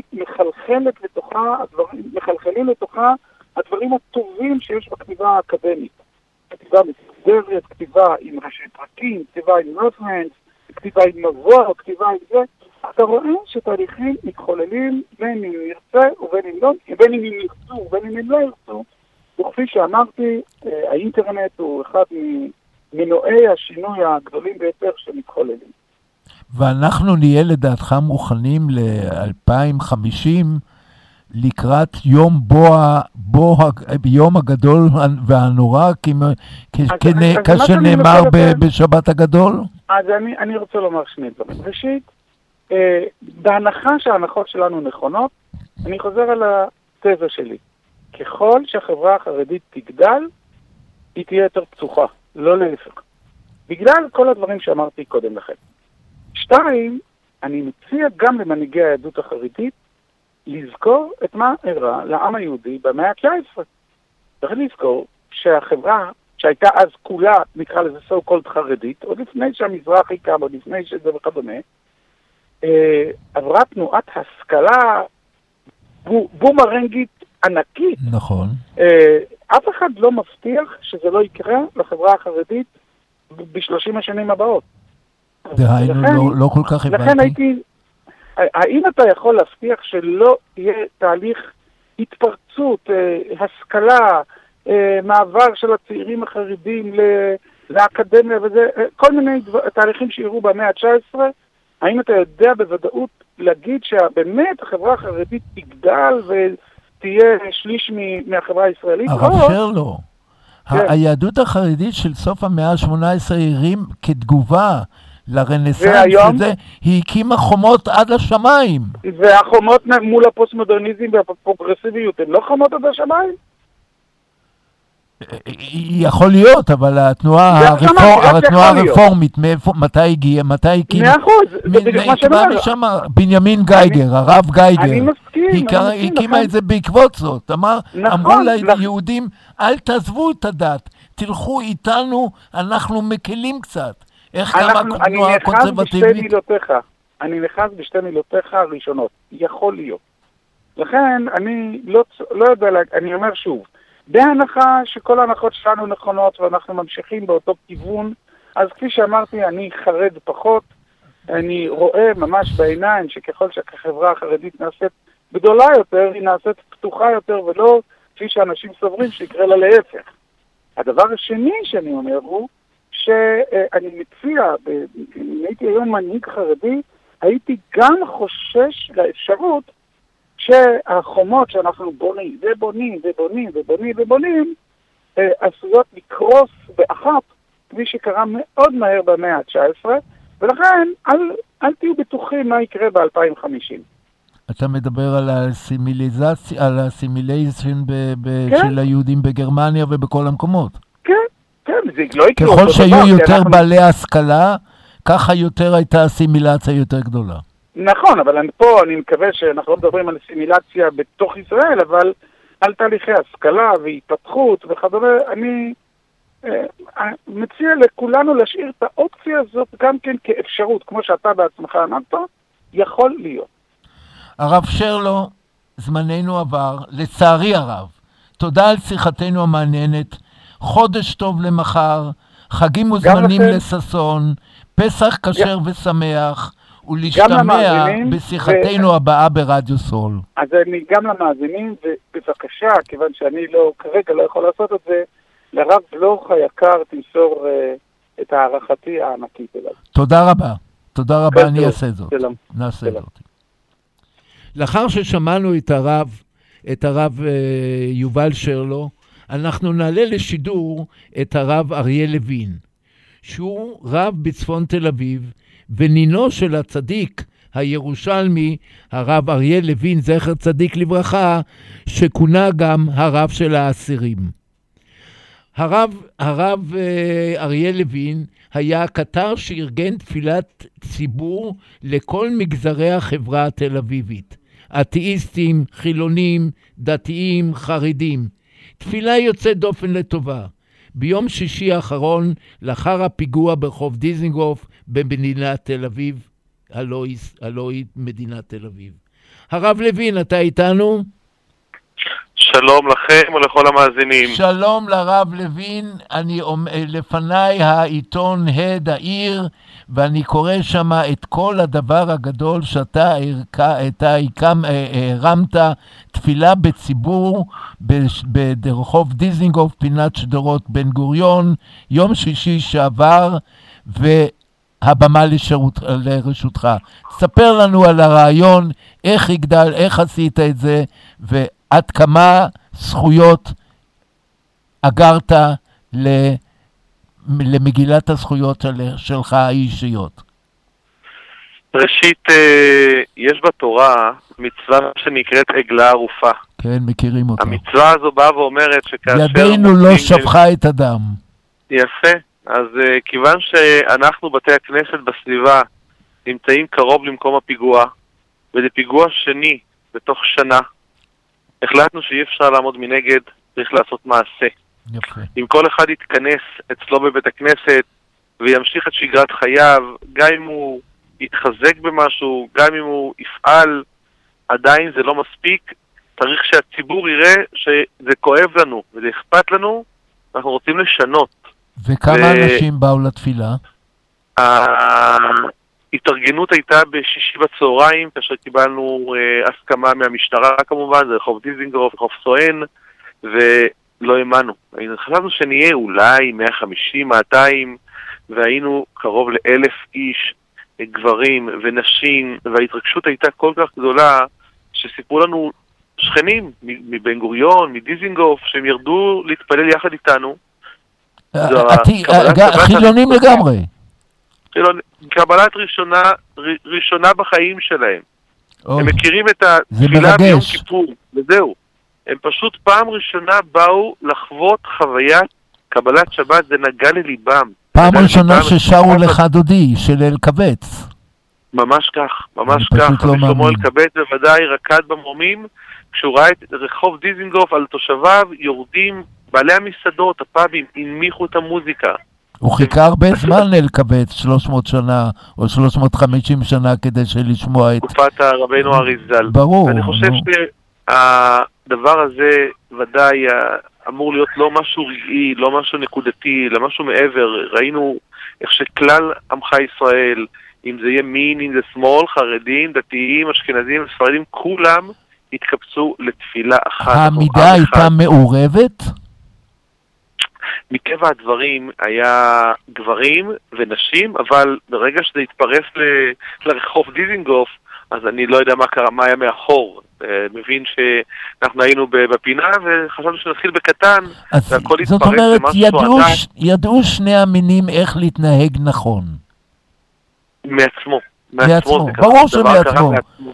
מחלחלים לתוכה הדברים הטובים שיש בכתיבה האקדמית. כתיבה מסודרת, כתיבה עם ראשי פרקים, כתיבה עם רפרנס, כתיבה עם מבוא, כתיבה עם זה. אתה רואה שתהליכים מתחוללים בין אם ירצה ובין אם לא, בין אם ירצו ובין אם הם לא ירצו. וכפי שאמרתי, האינטרנט הוא אחד ממנועי השינוי הגדולים ביותר שמתחוללים. ואנחנו נהיה לדעתך מוכנים ל-2050 לקראת יום הגדול והנורא, כאשר נאמר בשבת הגדול? אז אני רוצה לומר שני דברים. ראשית, בהנחה שההנחות שלנו נכונות, אני חוזר על התזה שלי. ככל שהחברה החרדית תגדל, היא תהיה יותר פצוחה, לא להפך. בגלל כל הדברים שאמרתי קודם לכם. 2, אני מציע גם למנהיגי היהדות החרדית לזכור את מה אירע לעם היהודי במאה ה-19. צריך לזכור שהחברה שהייתה אז כולה, נקרא לזה so called חרדית, עוד לפני שהמזרח קם, עוד לפני שזה וכדומה, עברה תנועת השכלה בומרנגית ענקית. נכון. אף אחד לא מבטיח שזה לא יקרה לחברה החרדית ב-30 השנים הבאות. דהיינו, לא כל כך הבנתי. לכן הייתי, האם אתה יכול להבטיח שלא יהיה תהליך התפרצות, השכלה, מעבר של הצעירים החרדים לאקדמיה וזה, כל מיני תהליכים שיראו במאה ה-19, האם אתה יודע בוודאות להגיד שבאמת החברה החרדית תגדל ותהיה שליש מהחברה הישראלית? הרב שרלו, היהדות החרדית של סוף המאה ה-18 הרים כתגובה לרנסנס הזה, היא הקימה חומות עד השמיים. והחומות מול הפוסט-מודרניזם והפרוגרסיביות, הן לא חומות עד השמיים? יכול להיות, אבל התנועה הרפורמית, מתי הגיעה, מתי הקימה? 100%, זה בדיוק מה שאני אומר. בנימין גייגר, הרב גייגר, הקימה את זה בעקבות זאת. אמרו ליהודים, אל תעזבו את הדת, תלכו איתנו, אנחנו מקלים קצת. איך קמה התנועה הקונסרבטיבית? אני נחז בשתי מילותיך הראשונות, יכול להיות. לכן אני לא יודע, אני אומר שוב, בהנחה שכל ההנחות שלנו נכונות ואנחנו ממשיכים באותו כיוון, אז כפי שאמרתי, אני חרד פחות, אני רואה ממש בעיניים שככל שהחברה החרדית נעשית גדולה יותר, היא נעשית פתוחה יותר ולא כפי שאנשים סוברים שיקרה לה להפך. הדבר השני שאני אומר הוא שאני מציע, אם הייתי היום מנהיג חרדי, הייתי גם חושש לאפשרות שהחומות שאנחנו בונים, עשויות לקרוס באחת, כפי שקרה מאוד מהר במאה ה-19, ולכן אל תהיו בטוחים מה יקרה ב-2050. אתה מדבר על הסימילייזציה, על הסימילייזן של היהודים בגרמניה ובכל המקומות. כן, זה לא יקרה. ככל שהיו יותר בעלי השכלה, ככה יותר הייתה הסימילציה יותר גדולה. נכון, אבל פה אני מקווה שאנחנו לא מדברים על סימילציה בתוך ישראל, אבל על תהליכי השכלה והתפתחות וכדומה. אני מציע לכולנו להשאיר את האופציה הזאת גם כן כאפשרות, כמו שאתה בעצמך אמרת, יכול להיות. הרב שרלו, זמננו עבר, לצערי הרב. תודה על שיחתנו המעניינת, חודש טוב למחר, חגים וזמנים לססון, פסח כשר ושמח, ולהשתמע בשיחתנו הבאה ברדיו סול. אז אני גם למאזינים, ובבקשה, כיוון שאני כרגע לא יכול לעשות את זה, לרב בלוך היקר תמסור את הערכתי הענקית אליו. תודה רבה. תודה רבה, אני אעשה זאת. נעשה זאת. לאחר ששמענו את הרב יובל שרלו, אנחנו נעלה לשידור את הרב אריה לוין, שהוא רב בצפון תל אביב, ונינו של הצדיק הירושלמי, הרב אריה לוין, זכר צדיק לברכה, שכונה גם הרב של האסירים. הרב אריה לוין היה קטר שארגן תפילת ציבור לכל מגזרי החברה התל אביבית, אתאיסטים, חילונים, דתיים, חרדים. תפילה יוצאת דופן לטובה. ביום שישי האחרון, לאחר הפיגוע ברחוב דיזנגוף במדינת תל אביב, הלוא היא מדינת תל אביב. הרב לוין, אתה איתנו? שלום לכם ולכל המאזינים. שלום לרב לוין, לפניי העיתון הד העיר, ואני קורא שם את כל הדבר הגדול שאתה הרמת, תפילה בציבור ברחוב דיזנגוף, פינת שדרות בן גוריון, יום שישי שעבר, והבמה לרשותך. ספר לנו על הרעיון, איך יגדל, איך עשית את זה, ועד כמה זכויות אגרת למגילת הזכויות שלך האישיות. ראשית, יש בתורה מצווה שנקראת עגלה ערופה. כן, מכירים אותה. המצווה הזו באה ואומרת שכאשר... ידינו לא שפכה את הדם. יפה. אז כיוון שאנחנו בתי הכנסת בסביבה נמצאים קרוב למקום הפיגוע, וזה פיגוע שני בתוך שנה, החלטנו שאי אפשר לעמוד מנגד, צריך לעשות מעשה. יפה. אם כל אחד יתכנס אצלו בבית הכנסת וימשיך את שגרת חייו, גם אם הוא יתחזק במשהו, גם אם הוא יפעל, עדיין זה לא מספיק צריך שהציבור יראה שזה כואב לנו, וזה אכפת לנו, אנחנו רוצים לשנות. וכמה אנשים באו לתפילה? ההתארגנות הייתה בשישי בצהריים, כאשר קיבלנו הסכמה מהמשטרה כמובן, זה רחוב דיזינגוף, רחוב סואן, ולא האמנו. חשבנו שנהיה אולי 150, 200, והיינו קרוב ל1,000 איש, גברים ונשים, וההתרגשות הייתה כל כך גדולה, שסיפרו לנו שכנים מבן גוריון, מדיזינגוף, שהם ירדו להתפלל יחד איתנו. חילונים לגמרי. קבלת ראשונה בחיים שלהם. הם מכירים את התפילה ביום כיפור, וזהו. הם פשוט פעם ראשונה באו לחוות חוויית קבלת שבת, זה נגע לליבם. פעם ראשונה ששרו לך דודי, של אלקבץ. ממש כך, ממש כך. שלמה אלקבץ בוודאי רקד במרומים, כשהוא ראה את רחוב דיזינגוף על תושביו, יורדים בעלי המסעדות, הפאבים, הנמיכו את המוזיקה. הוא חיכה הרבה זמן אלקבץ, 300 שנה או 350 שנה כדי לשמוע את... תקופת רבנו אריזל. ברור. אני חושב שהדבר הזה ודאי אמור להיות לא משהו רגעי, לא משהו נקודתי, לא משהו מעבר. ראינו איך שכלל עמך ישראל, אם זה ימין, אם זה שמאל, חרדים, דתיים, אשכנזים, ספרדים, כולם התקבצו לתפילה אחת. העמידה הייתה מעורבת? מטבע הדברים היה גברים ונשים, אבל ברגע שזה התפרס לרחוב דיזינגוף, אז אני לא יודע מה קרה, מה היה מאחור. מבין שאנחנו היינו בפינה וחשבנו שנתחיל בקטן, והכל התפרס. זאת אומרת, ידעו שני המינים איך להתנהג נכון. מעצמו. ברור שמעצמו.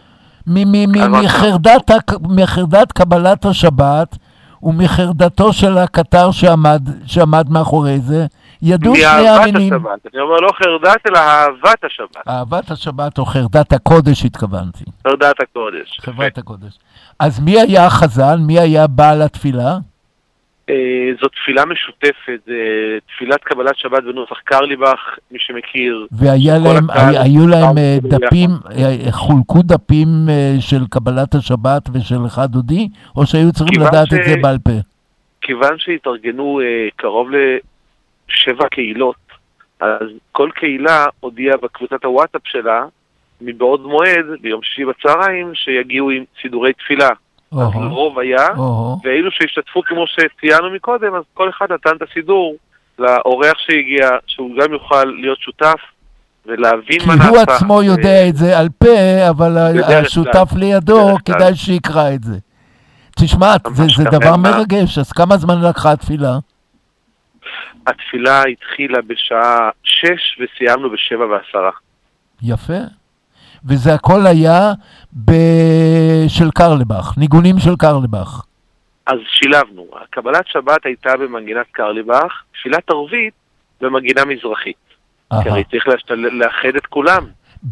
מחרדת קבלת השבת, ומחרדתו של הקטר שעמד מאחורי זה, ידעו שני המינים. מאהבת השבת, אני אומר לא חרדת, אלא אהבת השבת. אהבת השבת או חרדת הקודש התכוונתי. חרדת הקודש. חרדת הקודש. אז מי היה החזן? מי היה בעל התפילה? זו תפילה משותפת, תפילת קבלת שבת בנוסח קרליבך, מי שמכיר. והיו להם דפים, חולקו דפים של קבלת השבת ושל אחד דודי, או שהיו צריכים לדעת את זה בעל פה? כיוון שהתארגנו קרוב ל7 קהילות, אז כל קהילה הודיעה בקבוצת הוואטסאפ שלה, מבעוד מועד, ביום שישי בצהריים, שיגיעו עם סידורי תפילה. אז לרוב היה, ואילו שהשתתפו כמו שציינו מקודם, אז כל אחד נתן את הסידור לאורח שהגיע, שהוא גם יוכל להיות שותף ולהבין מה נעשה. כי הוא עצמו יודע את זה על פה, אבל השותף לידו כדאי שיקרא את זה. תשמע, זה דבר מרגש, אז כמה זמן לקחה התפילה? התפילה התחילה בשעה 6 וסיימנו ב7:10. יפה. וזה הכל היה של קרליבך, ניגונים של קרליבך. אז שילבנו. קבלת שבת הייתה במנגינת קרליבך, תפילת ערבית במנגינה מזרחית. כי הרי צריך לאחד את כולם.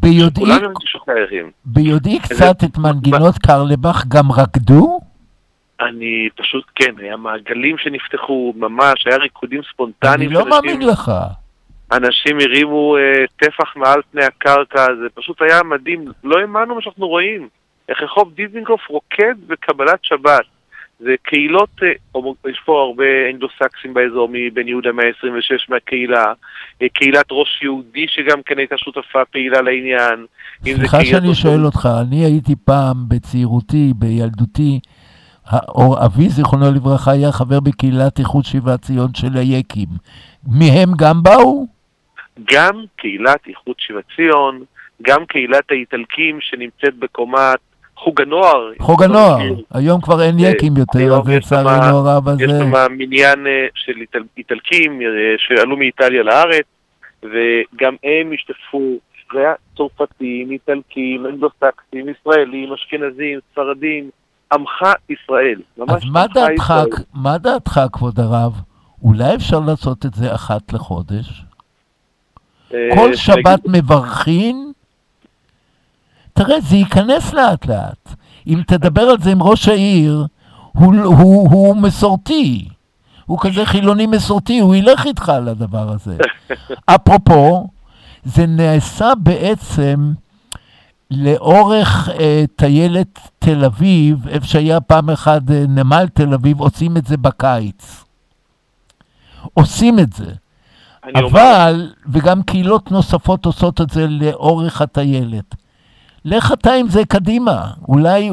ביודעי קצת את מנגינות קרליבך גם רקדו? אני פשוט כן, היה מעגלים שנפתחו ממש, היה ריקודים ספונטניים. אני לא מאמין לך. אנשים הרימו טפח מעל פני הקרקע, זה פשוט היה מדהים, לא האמנו מה שאנחנו רואים. איך רחוב דיזינגוף רוקד בקבלת שבת. זה קהילות, יש פה הרבה אנגלוסקסים באזור מבן יהודה 126 מהקהילה, קהילת ראש יהודי שגם כן הייתה שותפה פעילה לעניין. סליחה שאני שואל אותך, אני הייתי פעם בצעירותי, בילדותי, אבי זיכרונו לברכה היה חבר בקהילת איחוד שיבת ציון של היקים. מהם גם באו? גם קהילת איחוד שיבת ציון, גם קהילת האיטלקים שנמצאת בקומת חוג הנוער. חוג הנוער, היום כבר אין יקים יותר, אז לצערנו הרב הזה. יש שם מניין של איטלקים שעלו מאיטליה לארץ, וגם הם השתתפו, צרפתים, איטלקים, אנגלוסקסים, ישראלים, אשכנזים, ספרדים, עמך ישראל. אז מה דעתך, כבוד הרב? אולי אפשר לעשות את זה אחת לחודש? כל שבת מברכין? תראה, זה ייכנס לאט לאט. אם תדבר על זה עם ראש העיר, הוא מסורתי. הוא כזה חילוני מסורתי, הוא ילך איתך על הדבר הזה. אפרופו, זה נעשה בעצם לאורך טיילת תל אביב, איפה שהיה פעם אחד נמל תל אביב, עושים את זה בקיץ. עושים את זה. אבל, וגם קהילות נוספות עושות את זה לאורך הטיילת. לך אתה עם זה קדימה. אולי...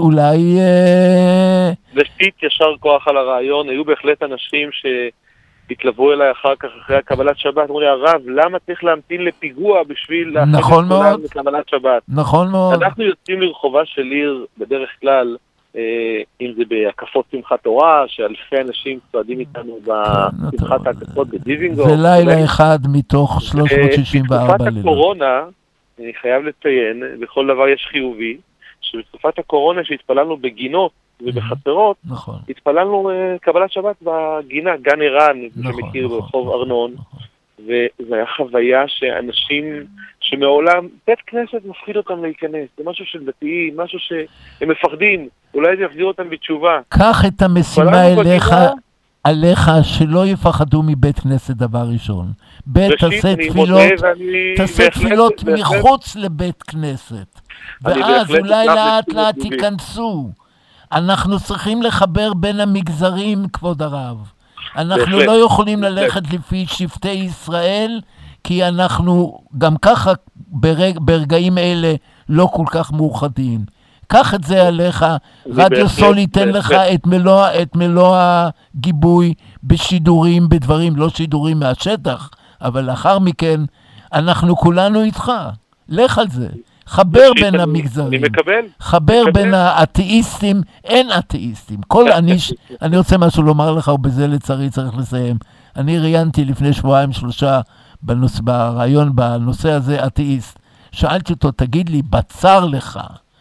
ראשית, ישר כוח על הרעיון. היו בהחלט אנשים שהתלוו אליי אחר כך, אחרי הקבלת שבת. אמרו לי, הרב, למה צריך להמתין לפיגוע בשביל להכין את כולם לקבלת שבת? נכון מאוד. אנחנו יוצאים לרחובה של עיר בדרך כלל, אם זה בהקפות שמחת תורה, שאלפי אנשים צועדים איתנו בשמחת ההקפות בדיזינגוף. זה לילה אחד מתוך 364 לילות. בתקופת הקורונה, אני חייב לציין, בכל דבר יש חיובי, שבתקופת הקורונה שהתפללנו בגינות ובחצרות, התפללנו קבלת שבת בגינה, גן ערן, שמכיר ברחוב ארנון, וזו היה חוויה שאנשים שמעולם, בית כנסת מפחיד אותם להיכנס, זה משהו של דתיים, משהו שהם מפחדים, אולי זה יחזיר אותם בתשובה. קח את המשימה עליך שלא יפחדו מבית כנסת דבר ראשון. תעשה תפילות מחוץ לבית כנסת. ואז אולי לאט לאט תיכנסו. אנחנו צריכים לחבר בין המגזרים, כבוד הרב. אנחנו לא יכולים ללכת לפי שבטי ישראל, כי אנחנו גם ככה ברגעים אלה לא כל כך מאוחדים. קח את זה עליך, רדיו סול ייתן לך את מלוא הגיבוי בשידורים, בדברים, לא שידורים מהשטח, אבל לאחר מכן אנחנו כולנו איתך. לך על זה. חבר בין המגזרים. חבר בין האתאיסטים, אין אתאיסטים. אני רוצה משהו לומר לך, ובזה לצערי צריך לסיים. אני ראיינתי לפני 2-3 ברעיון בנושא הזה, אתאיסט. שאלתי אותו, תגיד לי, בצר לך,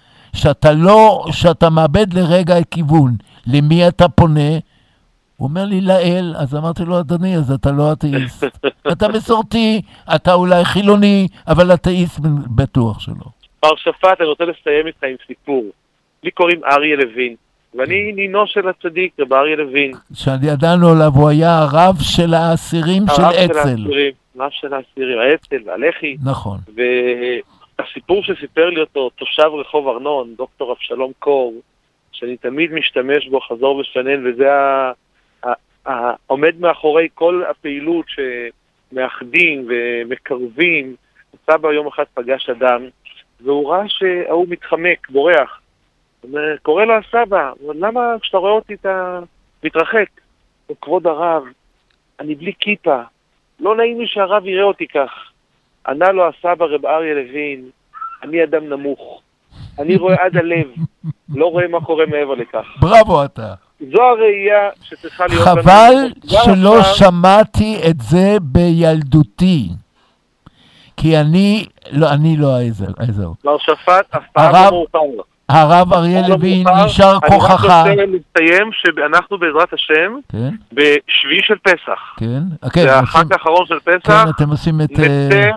שאתה מאבד לרגע כיוון, למי אתה פונה? הוא אומר לי, לאל. אז אמרתי לו, אדוני, אז אתה לא אתאיסט. אתה מסורתי, אתה אולי חילוני, אבל אתאיסט בטוח שלא. מר שפט, אני רוצה לסיים איתך עם סיפור. לי קוראים אריה לוין, ואני נינו של הצדיק, רב אריה לוין. שידענו עליו, הוא היה הרב של האסירים של אצ"ל. הרב של האסירים, האצ"ל, הלח"י. נכון. והסיפור שסיפר לי אותו, תושב רחוב ארנון, דוקטור אבשלום קור, שאני תמיד משתמש בו חזור ושנן, וזה עומד מאחורי כל הפעילות שמאחדים ומקרבים. סבא יום אחד פגש אדם, והוא ראה שהוא מתחמק, בורח. קורא לו הסבא, למה כשאתה רואה אותי אתה מתרחק? כבוד הרב, אני בלי כיפה, לא נעים לי שהרב יראה אותי כך. ענה לו הסבא רב אריה לוין, אני אדם נמוך, אני רואה עד הלב, לא רואה מה קורה מעבר לכך. בראבו אתה. זו הראייה שצריכה להיות... חבל שלא שמעתי את זה בילדותי. כי אני לא אעזר. מר שפט, אף פעם לא מאוחר. הרב אריה לוין נשאר כוחך. אני רק רוצה לציין שאנחנו בעזרת השם, בשביעי של פסח. זה החג האחרון של פסח. נצא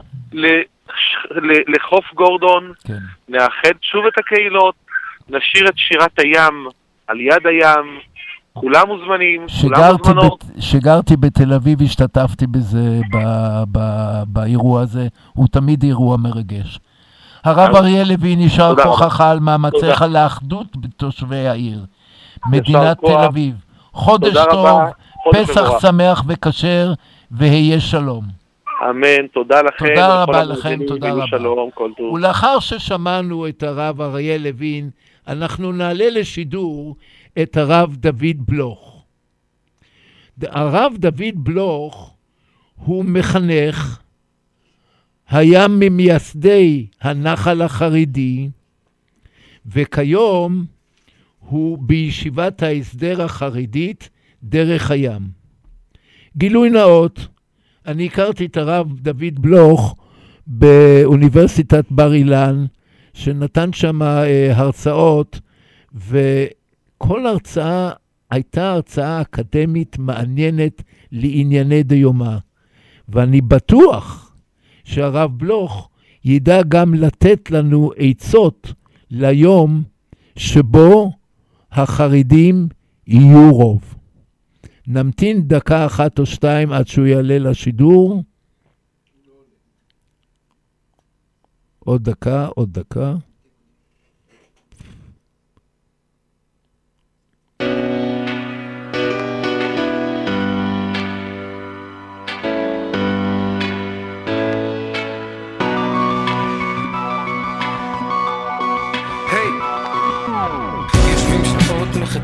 לחוף גורדון, נאחד שוב את הקהילות, נשיר את שירת הים על יד הים, כולם מוזמנים, כולם מוזמנות. שגרתי בתל אביב, השתתפתי בזה, באירוע הזה, הוא תמיד אירוע מרגש. הרב אריה לוין נשאר כוחך על מאמציך לאחדות בתושבי העיר, מדינת תל אביב. חודש טוב, פסח שמח וכשר, והיה שלום. אמן, תודה לכם. תודה רבה לכם, תודה רבה. ולאחר ששמענו את הרב אריה לוין, אנחנו נעלה לשידור את הרב דוד בלוך. הרב דוד בלוך הוא מחנך, היה ממייסדי הנחל החרדי, וכיום הוא בישיבת ההסדר החרדית דרך הים. גילוי נאות, אני הכרתי את הרב דוד בלוך באוניברסיטת בר אילן, שנתן שם הרצאות, וכל הרצאה הייתה הרצאה אקדמית מעניינת לענייני דיומא. ואני בטוח שהרב בלוך ידע גם לתת לנו עצות ליום שבו החרדים יהיו רוב. נמתין דקה 1 או 2 עד שהוא יעלה לשידור. עוד דקה.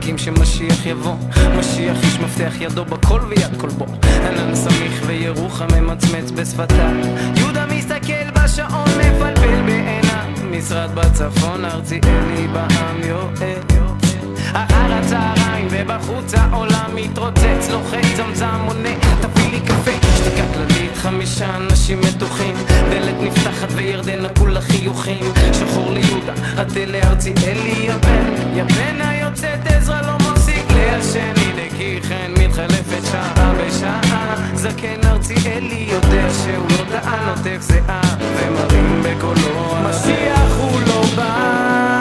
מחכים שמשיח יבוא, משיח איש מפתח ידו בכל ויד כל בו, ענן סמיך וירוחם ממצמץ בשפתה, יהודה מסתכל בשעון מפלפל בעינה, משרד בצפון ארצי אלי בעם יואל, אחר הצהריים ובחוץ העולם מתרוצץ, לוחץ צמצם מונה, תביא לי קפה, שתיקה כללית 5 אנשים מתוחים, דלת נפתחת וירדנה כולה חיוכים, שחור ליהודה, התה לארצי אלי יבן היוצאת עזרה לא מפסיק לישן, ידקי חן מתחלפת שעה בשעה, זקן ארצי אלי יודע שהוא לא טען נוטף זהה, ומרים בקולו משיח הוא לא בא,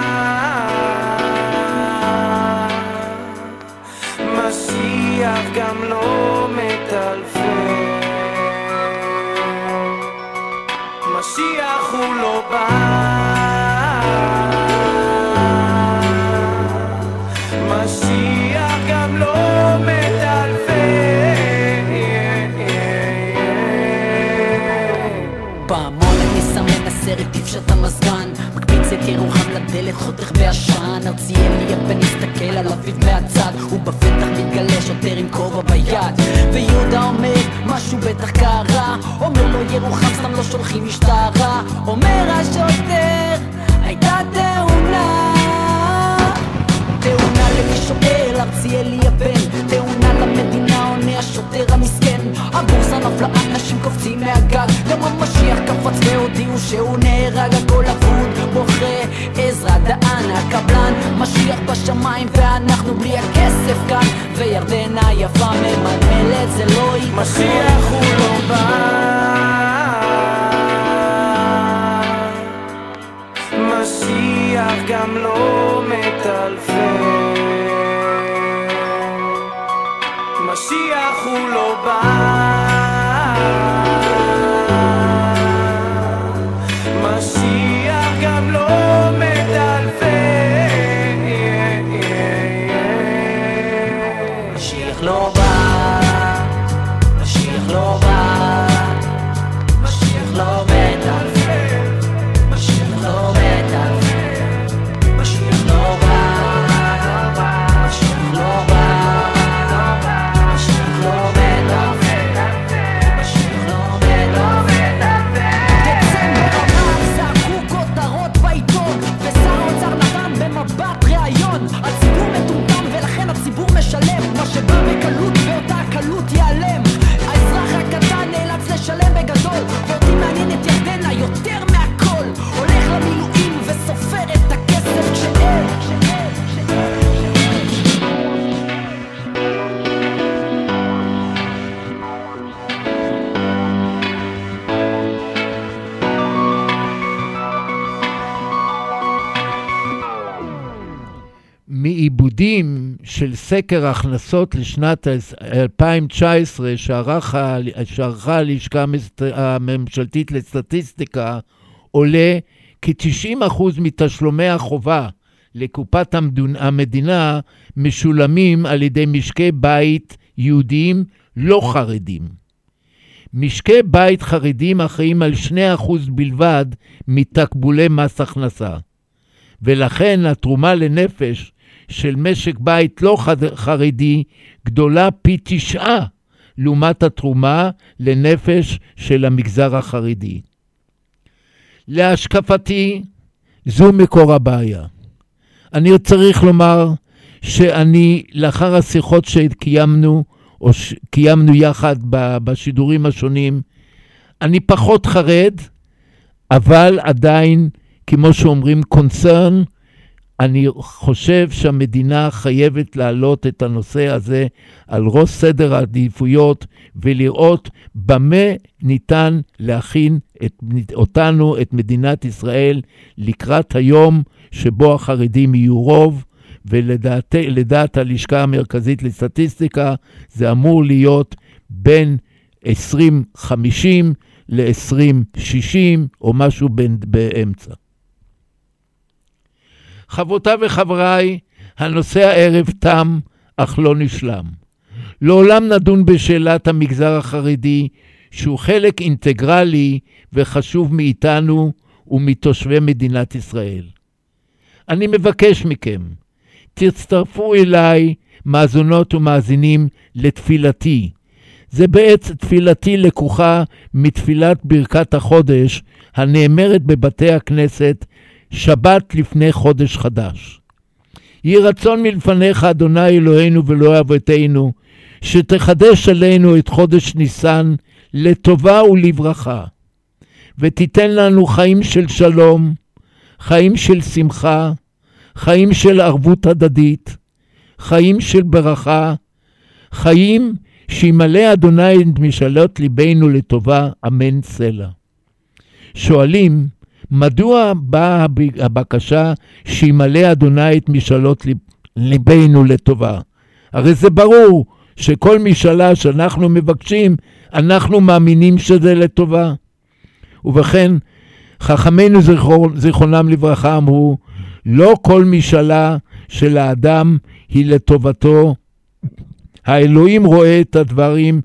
משיח גם לא מטלפן, משיח הוא לא בא, משיח גם לא מטלפן. פעמון אני סמן הסרט תפשט המזגן, מקפיץ את ירוחם לדלת חותך בעשן, ארצי אלי יבן מסתכל על אביו מהצד, ובפתח מתגלה שוטר עם כובע ביד, ויהודה אומר משהו בטח קרה, אומר לו ירוחם סתם לא שולחים משטרה, אומר השוטר הייתה תאונה, תאונה למי שואל ארצי אלי יבן, תאונה למדינה עונה השוטר המסכן, הבורסה נפלה אנשים קופצים מהגג, גם המשיח קפץ והודיעו שהוא נהרג, הכל אבוד בוכה עזרא דהן הקבלן, משיח בשמיים ואנחנו בלי הכסף כאן, וירדנה יפה ממלמלת זה לא ייתכן, משיח הוא לא בא, משיח גם לא מטלפן, משיח הוא לא בא, משיח גם לא מטלפן, משיח לא בא, משיח לא בא, משיח לא מטלפן, משיח לא מטלפן, משיח לא בא, משיח לא בא, משיח לא מטלפן, משיח לא מטלפן. דצמבר אמר זעקו כותרות בעיתון, ושר האוצר נתן במבט ראיון, הציבור מטומטם ולכן הציבור משלם, מה שבא בקלות באותה הקלות ייעלם, האזרח הקטן נאלץ לשלם בגדול, ואותי מעניין את ירדנה יותר מהכל, הולך למילואים וסופר את הכסף כשאין. מעיבודים של סקר הכנסות לשנת 2019 שערכה הלשכה הממשלתית לסטטיסטיקה, עולה כ-90% מתשלומי החובה לקופת המדינה משולמים על ידי משקי בית יהודיים לא חרדים. משקי בית חרדים אחראים על 2% בלבד מתקבולי מס הכנסה, ולכן התרומה לנפש של משק בית לא חרדי גדולה פי 9 לעומת התרומה לנפש של המגזר החרדי. להשקפתי זו מקור הבעיה. אני צריך לומר שאני לאחר השיחות שקיימנו או קיימנו יחד בשידורים השונים, אני פחות חרד, אבל עדיין כמו שאומרים קונצרן, אני חושב שהמדינה חייבת להעלות את הנושא הזה על ראש סדר העדיפויות, ולראות במה ניתן להכין אותנו, את מדינת ישראל, לקראת היום שבו החרדים יהיו רוב, ולדעת הלשכה המרכזית לסטטיסטיקה, זה אמור להיות בין 2050 ל-2060, או משהו באמצע. חברותיי וחבריי, הנושא הערב תם, אך לא נשלם. לעולם נדון בשאלת המגזר החרדי, שהוא חלק אינטגרלי וחשוב מאיתנו ומתושבי מדינת ישראל. אני מבקש מכם, תצטרפו אליי, מאזונות ומאזינים, לתפילתי. זה בעצם תפילתי לקוחה מתפילת ברכת החודש, הנאמרת בבתי הכנסת, שבת לפני חודש חדש. יהי רצון מלפניך, אדוני אלוהינו ואלוהי אבותינו, שתחדש עלינו את חודש ניסן לטובה ולברכה, ותיתן לנו חיים של שלום, חיים של שמחה, חיים של ערבות הדדית, חיים של ברכה, חיים שימלא אדוני את משאלות ליבנו לטובה, אמן סלע. שואלים, מדוע באה הבקשה שימלא אדוני את משאלות ליבנו לטובה? הרי זה ברור שכל משאלה שאנחנו מבקשים, אנחנו מאמינים שזה לטובה. ובכן, חכמינו זיכרונם לברכה אמרו, לא כל משאלה של האדם היא לטובתו. האלוהים רואה את הדברים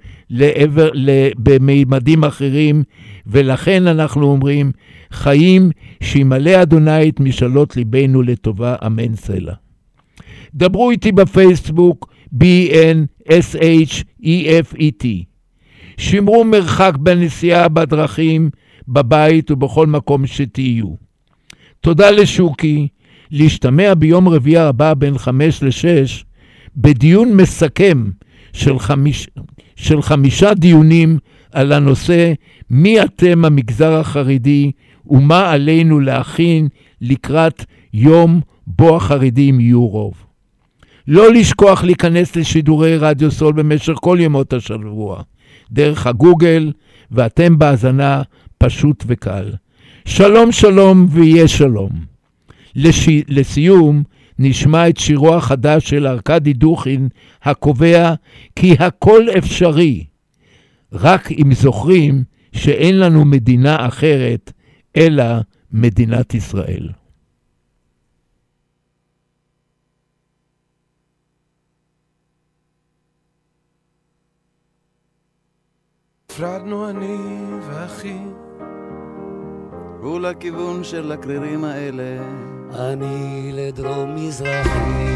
בממדים אחרים, ולכן אנחנו אומרים, חיים שימלא אדוני את משאלות ליבנו לטובה, אמן סלע. דברו איתי בפייסבוק, BNSHEFET. שמרו מרחק בנסיעה בדרכים, בבית ובכל מקום שתהיו. תודה לשוקי, להשתמע ביום רביעי הבא בין 5 ל-6, בדיון מסכם של 5 דיונים על הנושא מי אתם המגזר החרדי ומה עלינו להכין לקראת יום בו החרדים יהיו רוב. לא לשכוח להיכנס לשידורי רדיו סול במשך כל ימות השבוע, דרך הגוגל, ואתם בהאזנה פשוט וקל. שלום שלום ויהיה שלום. לסיום, נשמע את שירו החדש של ארקדי דוכין, הקובע כי הכל אפשרי, רק אם זוכרים שאין לנו מדינה אחרת, אלא מדינת ישראל. נפרדנו אני ואחי, ולכיוון של הקרירים האלה אני לדרום מזרחי.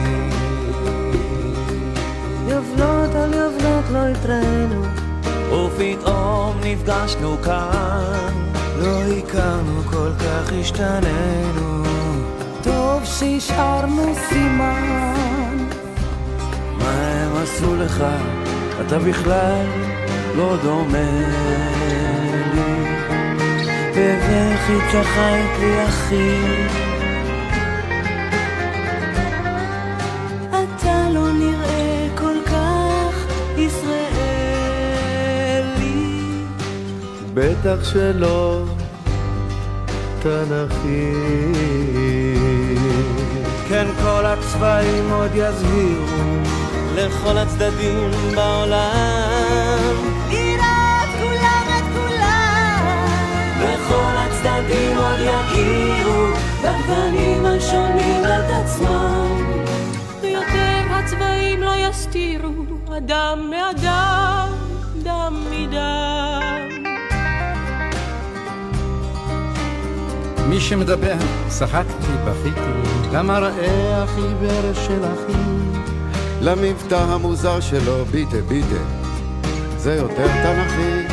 יובלות על יובלות לא התראינו, ופתאום נפגשנו כאן. לא הכרנו, כל כך השתננו, טוב שהשארנו סימן. מה הם עשו לך? אתה בכלל לא דומה לי, בבכי צחק לי אחי. אתה לא נראה כל כך ישראלי, בטח שלא תנכי. כן, כל הצבעים עוד יזהירו לכל הצדדים בעולם, לראות כולם את כולם, וכל הצדדים עוד יכירו בגוונים השונים את עצמם, ויותר הצבעים לא יסתירו אדם מאדם, דם מדם. מי שמדבר, צחקתי, בכיתי, למראה החיוור של אחי, למבטא המוזר שלו, ביטה ביטה, זה יותר תנכי.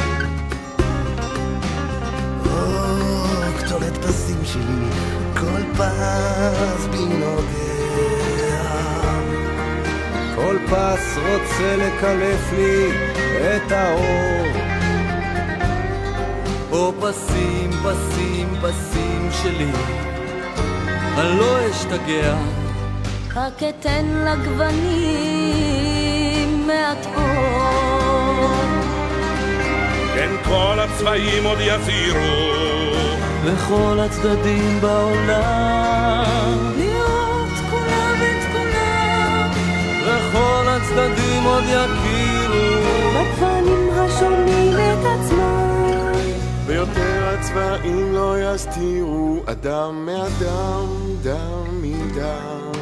כתובת פסים שלי, כל פס בי נוגע, כל פס רוצה לקלף לי את האור. או פסים, פסים, פסים שלי, אני לא אשתגע, רק אתן לגוונים מעט אור. כן, כל הצבעים עוד יזהירו לכל הצדדים בעולם, לראות כולם את כולם, לכל הצדדים עוד יכירו בגוונים השונים את עצמם, ויותר הצבעים לא יסתירו אדם מאדם, דם מדם.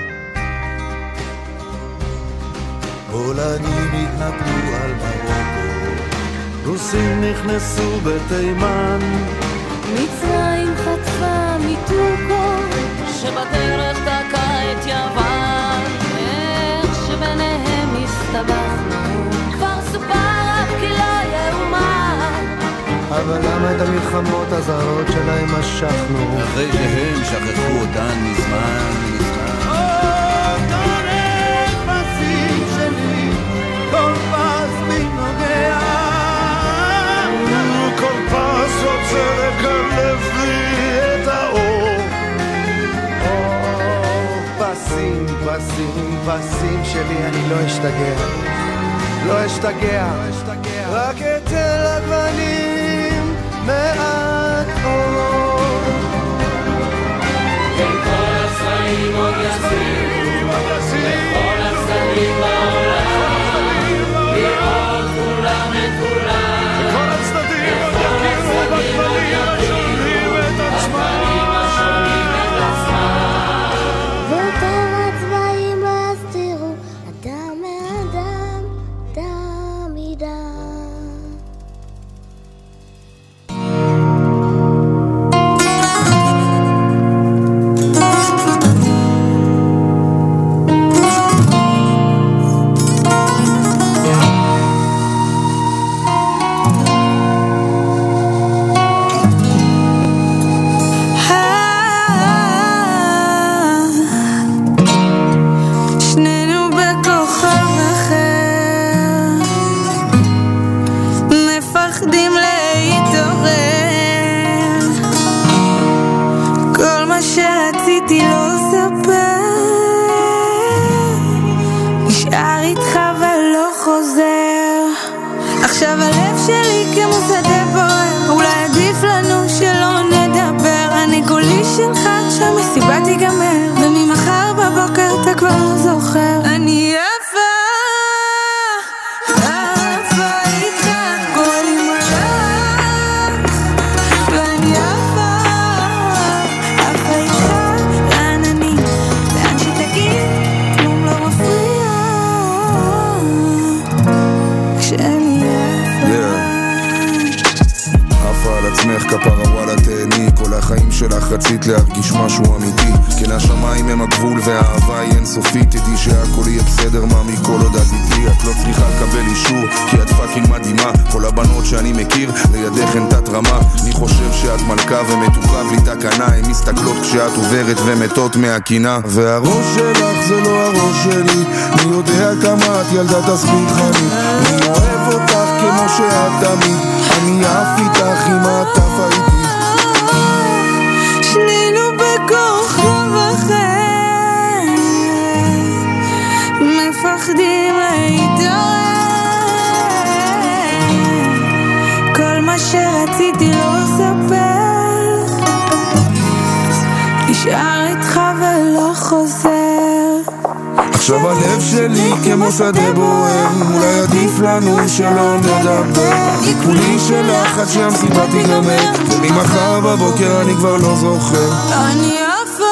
פולנים התנפלו על מרוקו, רוסים נכנסו בתימן, מצרים חטפה מטורקו, שבדרך תקע את יוון, איך שביניהם הסתבכנו, כבר סופר כי לא יאומן. אבל למה את המלחמות הזרות שלהם משכנו? אחרי שהם שכחו אותן מזמן. כל פס בי נוגע, כל פס רוצה לקלף לי את האור. פסים, פסים, פסים שלי, אני לא אשתגע, לא אשתגע, רק אתן לגוונים מעט אור. בין כל הצבעים עוד יסירו, לכל הצדדים בעולם, לראות כולם את כולם, וכל הצדדים עוד יכירו בגוונים השונים את עצמם, ויותר הצבעים לא יסתירו אדם מאדם, דם מדם. עכשיו הלב שלי כמו שדה בוער, אולי עדיף לנו שלא נדבר. אני כולי שלך שהמסיבה תיגמר, וממחר בבוקר אתה כבר לא זוכר. אני יפה, יפה איתך, גולים עליך, ואני יפה, יפה איתך, לאן אני, לאן שתגיד, כלום לא מפריע, כשאני על עצמך כפרה וואלה תהני, כל החיים שלך רצית להרגיש משהו אמיתי, כן השמיים הם הגבול והאהבה היא אינסופית. תדעי שהכל יהיה בסדר מאמי כל עוד את איתי, את לא צריכה לקבל אישור כי את פאקינג מדהימה, כל הבנות שאני מכיר לידך הן תת רמה. אני חושב שאת מלכה ומתוקה בלי תקנה, הן מסתכלות כשאת עוברת ומתות מהקינה, והראש שלך זה לא הראש שלי, אני יודע כמה את ילדה תסביכנית, אני אוהב אותך כמו שאת תמיד, אני אף איתך אם את אף איתי, שנינו בכוכב אחר, מפחדים להתעורר, כל מה שרציתי לא לספר, נשאר איתך ולא חוזר. עכשיו הלב שלי כמו שדה בוער, אולי עדיף לנו שלא נדבר. אני כולי שלך עד שהמסיבה תיגמר, וממחר בבוקר אני כבר לא זוכר. אני יפה,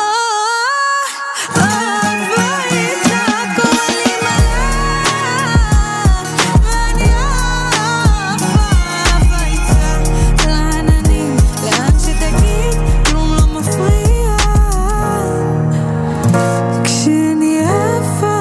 יפה איתך, גולים עליך, ואני יפה, יפה איתך, לאן אני, לאן שתגיד, כלום לא מפריע, כשאני יפה.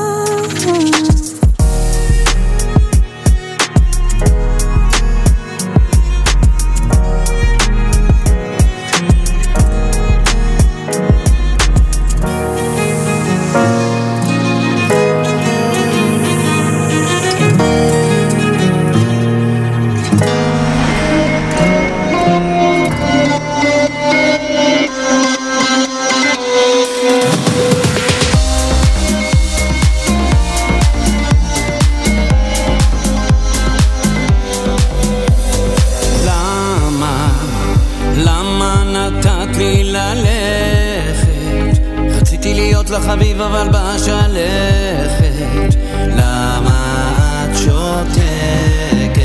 לחביב אבל בשלכת, למה את שותקת?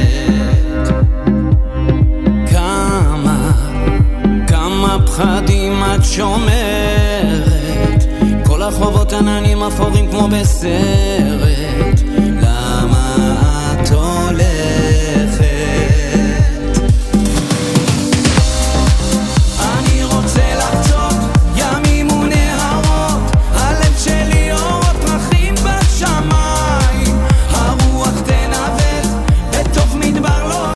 כמה פחדים את שומרת, כל החובות עננים אפורים כמו בסרט,